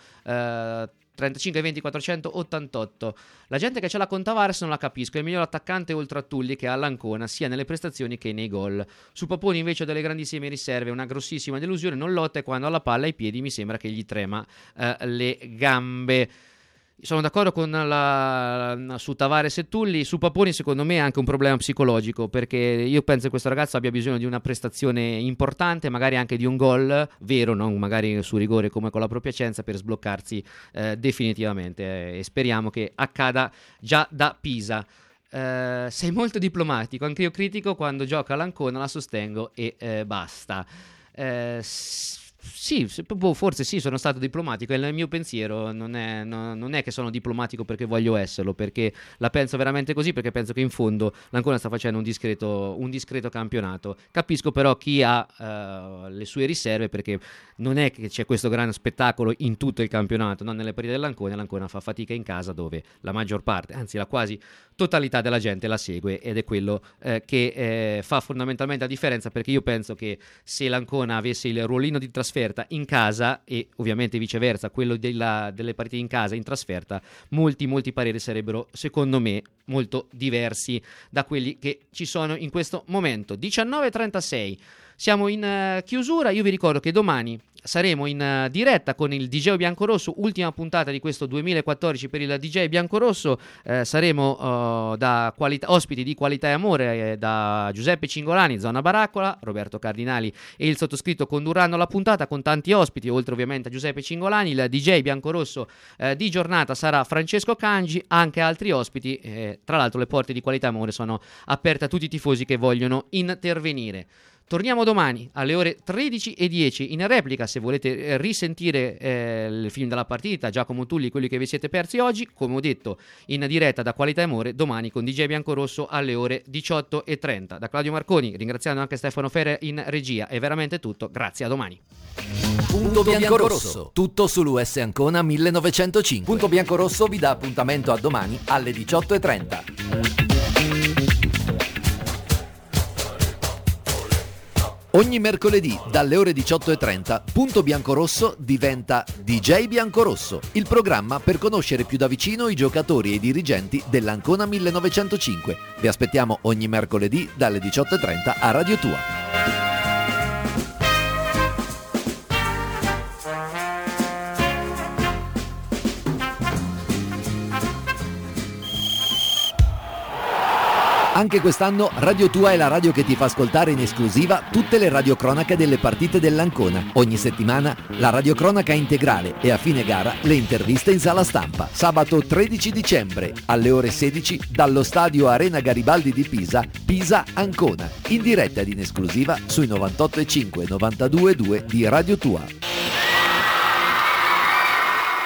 35 20 488. La gente che ce l'ha con Tavares non la capisco, è il miglior attaccante oltre a Tulli che ha all'Ancona, sia nelle prestazioni che nei gol. Su Paponi invece delle grandissime riserve, una grossissima delusione, non lotta e quando ha la palla ai piedi mi sembra che gli trema le gambe. Sono d'accordo su Tavares e Tulli. Su Paponi secondo me è anche un problema psicologico, perché io penso che questo ragazzo abbia bisogno di una prestazione importante, magari anche di un gol vero, non magari su rigore come con la propria Piacenza, per sbloccarsi definitivamente, e speriamo che accada già da Pisa. Sei molto diplomatico, anche io critico quando gioca l'Ancona, la sostengo e basta. Sì, forse sì, sono stato diplomatico, è il mio pensiero, non è che sono diplomatico perché voglio esserlo, perché la penso veramente così, perché penso che in fondo l'Ancona sta facendo un discreto campionato. Capisco però chi ha le sue riserve, perché non è che c'è questo grande spettacolo in tutto il campionato, non nelle partite dell'Ancona. L'Ancona fa fatica in casa, dove la maggior parte, anzi la quasi totalità della gente la segue, ed è quello che fa fondamentalmente la differenza, perché io penso che se l'Ancona avesse il ruolino di trasferta in casa e ovviamente viceversa quello delle partite in casa in trasferta, molti pareri sarebbero secondo me molto diversi da quelli che ci sono in questo momento. 19:36, siamo in chiusura. Io vi ricordo che domani saremo in diretta con il DJ Biancorosso, ultima puntata di questo 2014 per il DJ Biancorosso. Saremo da ospiti di Qualità e Amore, da Giuseppe Cingolani, Zona Baraccola, Roberto Cardinali e il sottoscritto condurranno la puntata con tanti ospiti, oltre ovviamente a Giuseppe Cingolani. Il DJ Biancorosso di giornata sarà Francesco Cangi, anche altri ospiti. Tra l'altro le porte di Qualità e Amore sono aperte a tutti i tifosi che vogliono intervenire. Torniamo domani alle ore 13:10 in replica, se volete risentire il film della partita, Giacomo Tulli, quelli che vi siete persi oggi, come ho detto, in diretta da Qualità e Amore domani con DJ Biancorosso alle ore 18:30. Da Claudio Marconi, ringraziando anche Stefano Fere in regia, è veramente tutto, grazie, a domani. Punto Biancorosso, tutto sull'US Ancona 1905. Punto Biancorosso vi dà appuntamento a domani alle 18:30. Ogni mercoledì dalle ore 18:30 Punto Biancorosso diventa DJ Biancorosso, il programma per conoscere più da vicino i giocatori e i dirigenti dell'Ancona 1905. Vi aspettiamo ogni mercoledì dalle 18:30 a Radio Tua. Anche quest'anno Radio Tua è la radio che ti fa ascoltare in esclusiva tutte le radiocronache delle partite dell'Ancona. Ogni settimana la radiocronaca integrale e a fine gara le interviste in sala stampa. Sabato 13 dicembre alle ore 16 dallo stadio Arena Garibaldi di Pisa, Pisa Ancona, in diretta ed in esclusiva sui 98.5 e 92.2 di Radio Tua.